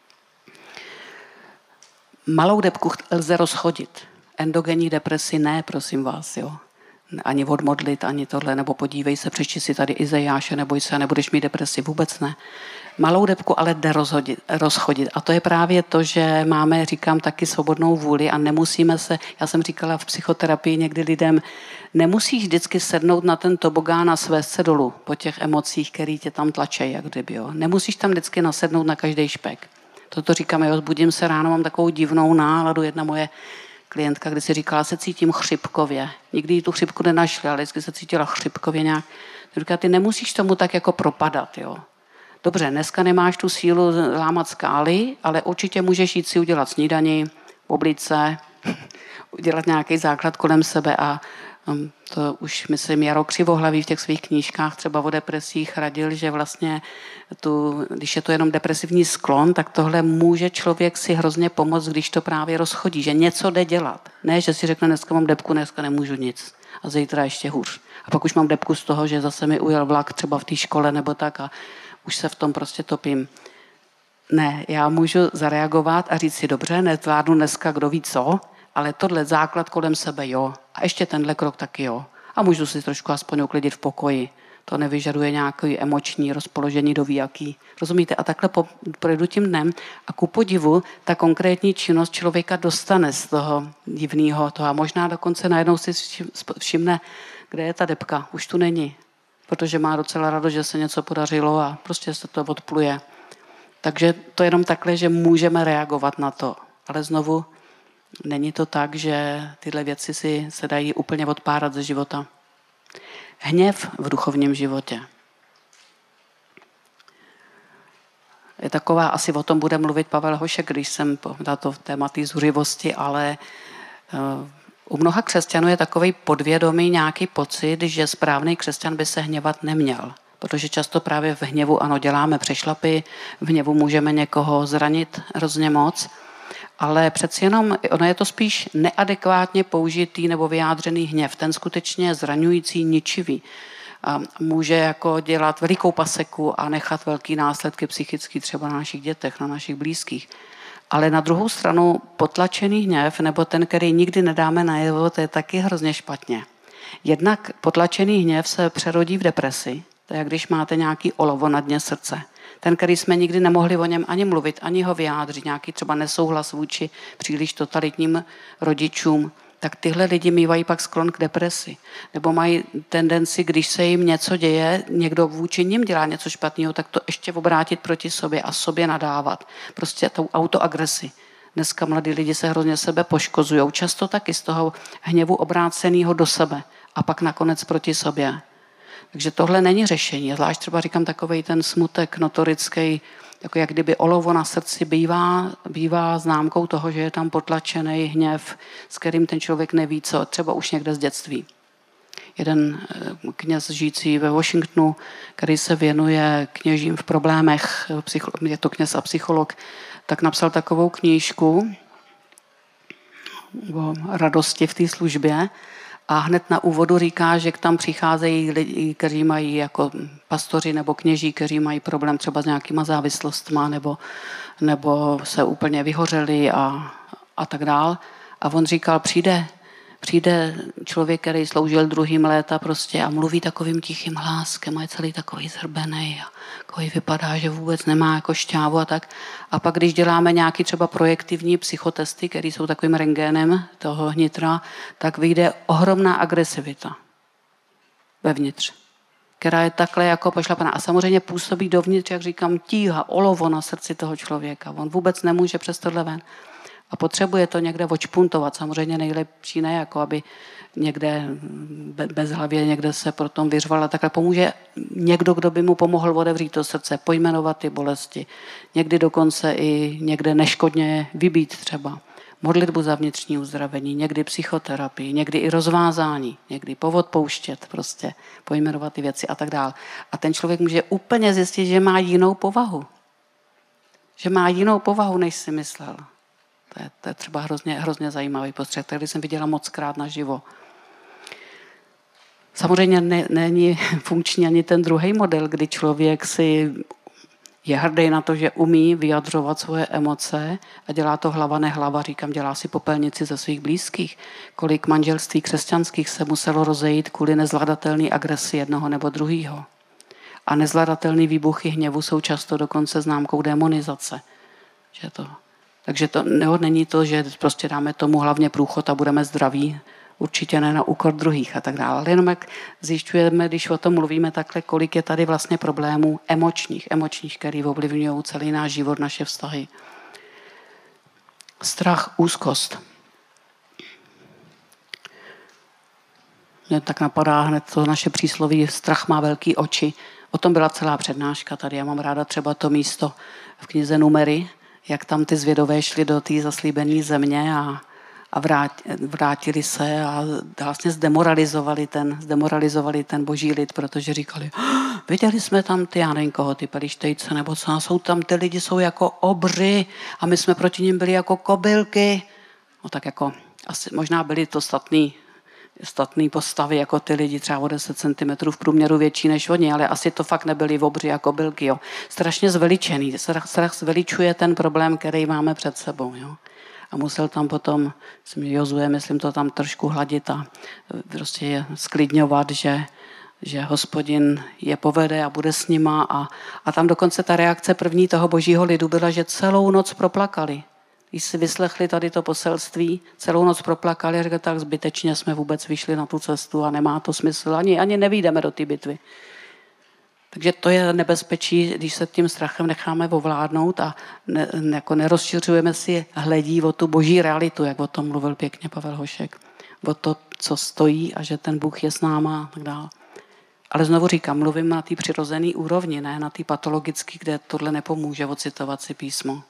Malou depku lze rozchodit. Endogenní depresi ne, prosím vás, jo. Ani odmodlit, ani tohle, nebo podívej se, přečti si tady Izajáše, neboj se, nebudeš mít depresi, vůbec ne. Malou debku ale jde rozchodit. A to je právě to, že máme, říkám, taky svobodnou vůli a nemusíme se, já jsem říkala v psychoterapii někdy lidem, nemusíš vždycky sednout na ten tobogán a svést se dolů po těch emocích, které tě tam tlačejí, jak kdyby. Jo. Nemusíš tam vždycky nasednout na každý špek. Toto říkám, jo, zbudím se ráno, mám takovou divnou náladu. Jedna moje klientka, když si říkala, se cítím chřipkově. Nikdy jí tu chřipku nenašli, ale vždycky se cítila chřipkově nějak. Říká, ty nemusíš tomu tak jako propadat, jo. Dobře, dneska nemáš tu sílu lámat skály, ale určitě můžeš jít si udělat snídani, oblíct se, udělat nějaký základ kolem sebe a to už, myslím, Jaro Křivohlavý v těch svých knížkách třeba o depresích radil, že vlastně když je to jenom depresivní sklon, tak tohle může člověk si hrozně pomoct, když to právě rozchodí, že něco jde dělat. Ne, že si řekne, dneska mám depku, dneska nemůžu nic a zítra ještě hůř. A pak už mám depku z toho, že zase mi ujel vlak třeba v té škole nebo tak a už se v tom prostě topím. Ne, já můžu zareagovat a říct si, dobře, nezvládnu dneska kdo ví co, ale tohle základ kolem sebe, jo. A ještě tenhle krok taky, jo. A můžu si trošku aspoň uklidit v pokoji. To nevyžaduje nějaké emoční rozpoložení do jaký. Rozumíte? A takhle projdu tím dnem a ku podivu ta konkrétní činnost člověka dostane z toho divného toho. A možná dokonce najednou si všimne, kde je ta debka. Už tu není. Protože má docela radost, že se něco podařilo a prostě se to odpluje. Takže to je jenom takhle, že můžeme reagovat na to. Ale znovu není to tak, že tyhle věci se dají úplně odpárat ze života. Hněv v duchovním životě. Je taková, asi o tom bude mluvit Pavel Hošek, když jsem na to téma té zuřivosti, ale u mnoha křesťanů je takový podvědomý nějaký pocit, že správný křesťan by se hněvat neměl. Protože často právě v hněvu, ano, děláme přešlapy, v hněvu můžeme někoho zranit hrozně moc, ale přeci jenom ono je to spíš neadekvátně použitý nebo vyjádřený hněv. Ten skutečně zraňující, ničivý. A může jako dělat velikou paseku a nechat velký následky psychický třeba na našich dětech, na našich blízkých. Ale na druhou stranu potlačený hněv, nebo ten, který nikdy nedáme najevo, to je taky hrozně špatně. Jednak potlačený hněv se přerodí v depresi. To je, jak když máte nějaký olovo na dně srdce. Ten, který jsme nikdy nemohli o něm ani mluvit, ani ho vyjádřit, nějaký třeba nesouhlas vůči příliš totalitním rodičům, tak tyhle lidi mývají pak sklon k depresi. Nebo mají tendenci, když se jim něco děje, někdo vůči nim dělá něco špatného, tak to ještě obrátit proti sobě a sobě nadávat. Prostě tou autoagresi. Dneska mladí lidi se hrozně sebe poškozují, často taky z toho hněvu obráceného do sebe a pak nakonec proti sobě. Takže tohle není řešení. Zvlášť třeba říkám takovej ten smutek notorický, jako jak kdyby olovo na srdci bývá známkou toho, že je tam potlačený hněv, s kterým ten člověk neví co, třeba už někde z dětství. Jeden kněz žijící ve Washingtonu, který se věnuje kněžím v problémech, je to kněz a psycholog, tak napsal takovou knížku o radosti v té službě. A hned na úvodu říká, že tam přicházejí lidi, kteří mají jako pastoři nebo kněží, kteří mají problém třeba s nějakýma závislostma nebo se úplně vyhořeli a tak dál. A on říkal, přijde člověk, který sloužil druhým léta prostě a mluví takovým tichým hláskem a je celý takový zhrbený a takový vypadá, že vůbec nemá jako šťávu a tak. A pak, když děláme nějaký třeba projektivní psychotesty, které jsou takovým rentgenem toho nitra, tak vyjde ohromná agresivita vevnitř, která je takhle jako pošlapaná. A samozřejmě působí dovnitř, jak říkám, tíha, olovo na srdci toho člověka. On vůbec nemůže přes tohle ven. A potřebuje to někde odšpuntovat. Samozřejmě nejlepší ne, jako aby někde bez hlavě někde se pro tom vyřvala. Takhle pomůže někdo, kdo by mu pomohl otevřít to srdce, pojmenovat ty bolesti. Někdy dokonce i někde neškodně vybít třeba. Modlitbu za vnitřní uzdravení, někdy psychoterapii, někdy i rozvázání, někdy povodpouštět, prostě pojmenovat ty věci a tak dále. A ten člověk může úplně zjistit, že má jinou povahu. Že má jinou povahu, než si myslel. To je třeba hrozně zajímavý postřeh, který jsem viděla mockrát naživo. Samozřejmě není funkční ani ten druhý model, kdy člověk si je hrdý na to, že umí vyjadřovat svoje emoce a dělá to hlava nehlava, říkám, dělá si popelnici ze svých blízkých. Kolik manželství křesťanských se muselo rozejít kvůli nezvladatelné agresi jednoho nebo druhého. A nezvladatelný výbuchy hněvu jsou často dokonce známkou demonizace. Takže to není to, že prostě dáme tomu hlavně průchod a budeme zdraví, určitě ne na úkor druhých a tak dále. Ale jenom jak zjišťujeme, když o tom mluvíme takhle, kolik je tady vlastně problémů emočních, který ovlivňují celý náš život, naše vztahy. Strach, úzkost. Mě tak napadá hned to naše přísloví, strach má velký oči. O tom byla celá přednáška tady. Já mám ráda třeba to místo v knize Numery, jak tam ty zvědové šli do té zaslíbené země a vrátili se a vlastně zdemoralizovali ten boží lid, protože říkali, viděli jsme tam ty, já nevím koho, ty pelištejce, nebo co, jsou tam, ty lidi jsou jako obři a my jsme proti nim byli jako kobylky. No tak jako, asi možná byli to statný postavy, jako ty lidi, třeba o 10 cm v průměru větší než oni, ale asi to fakt nebyli obři jako kobylky. Jo. Strašně zveličený. Strach zveličuje ten problém, který máme před sebou. Jo. A musel tam potom, Jozue, myslím, to tam trošku hladit a prostě je sklidňovat, že Hospodin je povede a bude s nima. A tam dokonce ta reakce první toho božího lidu byla, že celou noc proplakali. Když si vyslechli tady to poselství, celou noc proplakali a řekli, tak zbytečně jsme vůbec vyšli na tu cestu a nemá to smysl, ani nevyjdeme do té bitvy. Takže to je nebezpečí, když se tím strachem necháme ovládnout a jako nerozšiřujeme si hledí o tu boží realitu, jak o tom mluvil pěkně Pavel Hošek. O to, co stojí a že ten Bůh je s náma a tak dále. Ale znovu říkám, mluvím na té přirozené úrovni, ne na té patologické, kde tohle nepomůže ocitovat si písmo.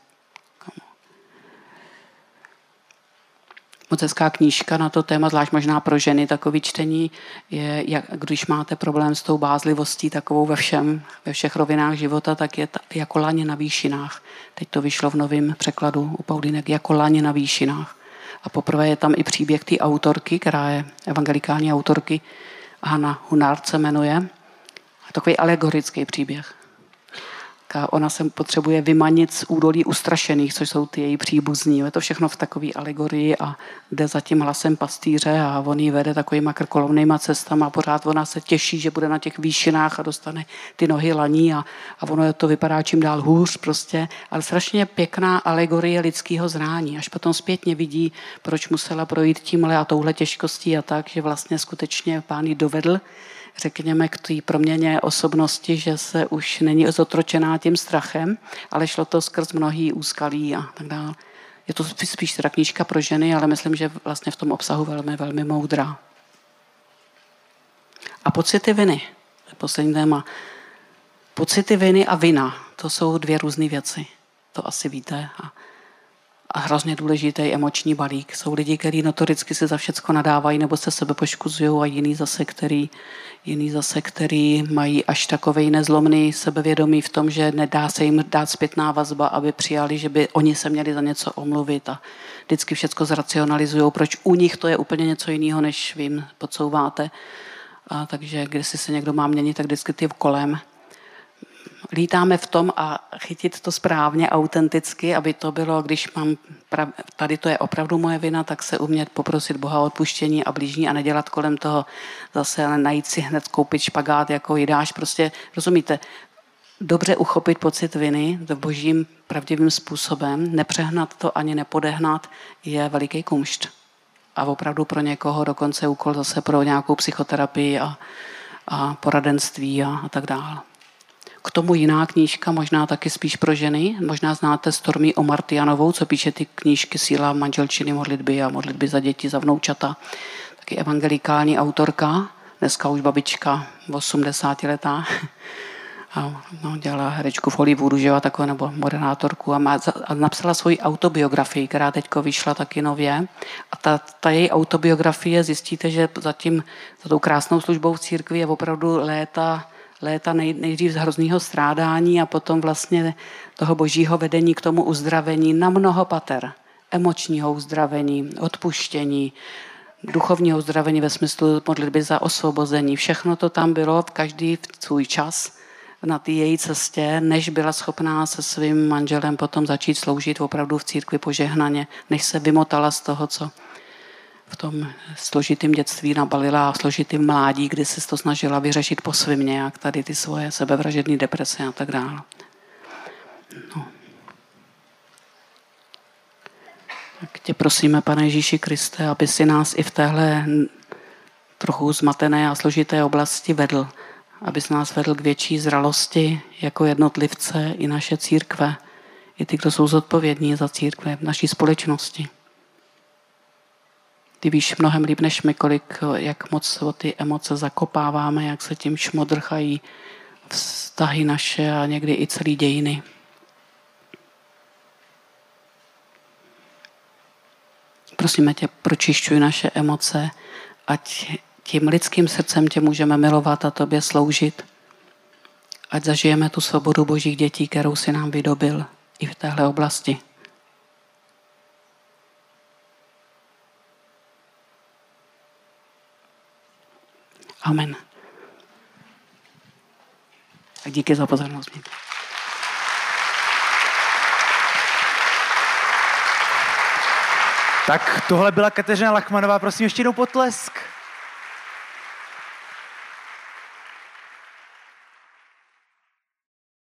Moc hezká knížka na to téma, zvlášť možná pro ženy, takový čtení je, když máte problém s tou bázlivostí takovou ve všech rovinách života, tak je jako laně na výšinách. Teď to vyšlo v novém překladu u Paulínek, jako laně na výšinách. A poprvé je tam i příběh té autorky, která je evangelikální autorky, Hana Hunard se jmenuje. Takový alegorický příběh. Ona se potřebuje vymanit z údolí ustrašených, což jsou ty její příbuzní. Je to všechno v takové alegorii a jde za tím hlasem pastýře a on ji vede takovýma krkolovnýma cestama a pořád ona se těší, že bude na těch výšinách a dostane ty nohy laní a ono to vypadá čím dál hůř prostě. Ale strašně pěkná alegorie lidského zrání. Až potom zpětně vidí, proč musela projít tímhle a touhle těžkostí a tak, že vlastně skutečně Pán ji dovedl, řekněme, k té proměně osobnosti, že se už není zotročená tím strachem, ale šlo to skrz mnohý úskalí a tak dále. Je to spíš teda knížka pro ženy, ale myslím, že vlastně v tom obsahu velmi, velmi moudrá. A pocity viny. Poslední téma. Pocity viny a vina. To jsou dvě různé věci. To asi víte. A hrozně důležitý emoční balík. Jsou lidi, kteří notoricky si za všecko nadávají nebo se sebe poškuzují a jiný zase, který mají až takovej nezlomný sebevědomí v tom, že nedá se jim dát zpětná vazba, aby přijali, že by oni se měli za něco omluvit a vždycky všecko zracionalizují, proč u nich to je úplně něco jiného, než vy jim podsouváte. A takže když se někdo má měnit, tak vždycky ty kolem. Lítáme v tom a chytit to správně, autenticky, aby to bylo, když mám tady to je opravdu moje vina, tak se umět poprosit Boha o odpuštění a blížní a nedělat kolem toho zase najít si hned koupit špagát jako jídáš. Prostě, rozumíte, dobře uchopit pocit viny v božím pravdivým způsobem, nepřehnat to ani nepodehnat, je veliký kumšt. A opravdu pro někoho dokonce úkol zase pro nějakou psychoterapii a poradenství a tak dále. K tomu jiná knížka, možná taky spíš pro ženy. Možná znáte Stormy Omartianovou, co píše ty knížky Síla manželčiny, modlitby a modlitby za děti, za vnoučata. Taky evangelikální autorka, dneska už babička 80letá. A dělala herečku v Hollywoodu, že jo, takovou nebo moderátorku a napsala svoji autobiografii, která teďko vyšla taky nově. A ta její autobiografie, zjistíte, že za tou krásnou službou v církvi je opravdu léta nejdřív z hroznýho strádání a potom vlastně toho božího vedení k tomu uzdravení na mnoho pater. Emočního uzdravení, odpuštění, duchovního uzdravení ve smyslu modlitby za osvobození. Všechno to tam bylo v každý svůj čas na té její cestě, než byla schopná se svým manželem potom začít sloužit opravdu v církvi požehnaně, než se vymotala z toho, co v tom složitém dětství nabalila a složitým mládí, kdy se to snažila vyřešit po svým nějak, tady ty svoje sebevražedné deprese a tak dále. No. Tak tě prosíme, Pane Ježíši Kriste, aby si nás i v téhle trochu zmatené a složité oblasti vedl. Aby si nás vedl k větší zralosti jako jednotlivce i naše církve. I ty, kdo jsou zodpovědní za církve v naší společnosti. Ty víš mnohem líp než my, jak moc o ty emoce zakopáváme, jak se tím šmodrchají vztahy naše a někdy i celý dějiny. Prosíme tě, pročišťuj naše emoce, ať tím lidským srdcem tě můžeme milovat a tobě sloužit. Ať zažijeme tu svobodu božích dětí, kterou si nám vydobil i v téhle oblasti. Amen. Tak díky za pozornost. Tak tohle byla Kateřina Lachmanová, prosím ještě jednou potlesk.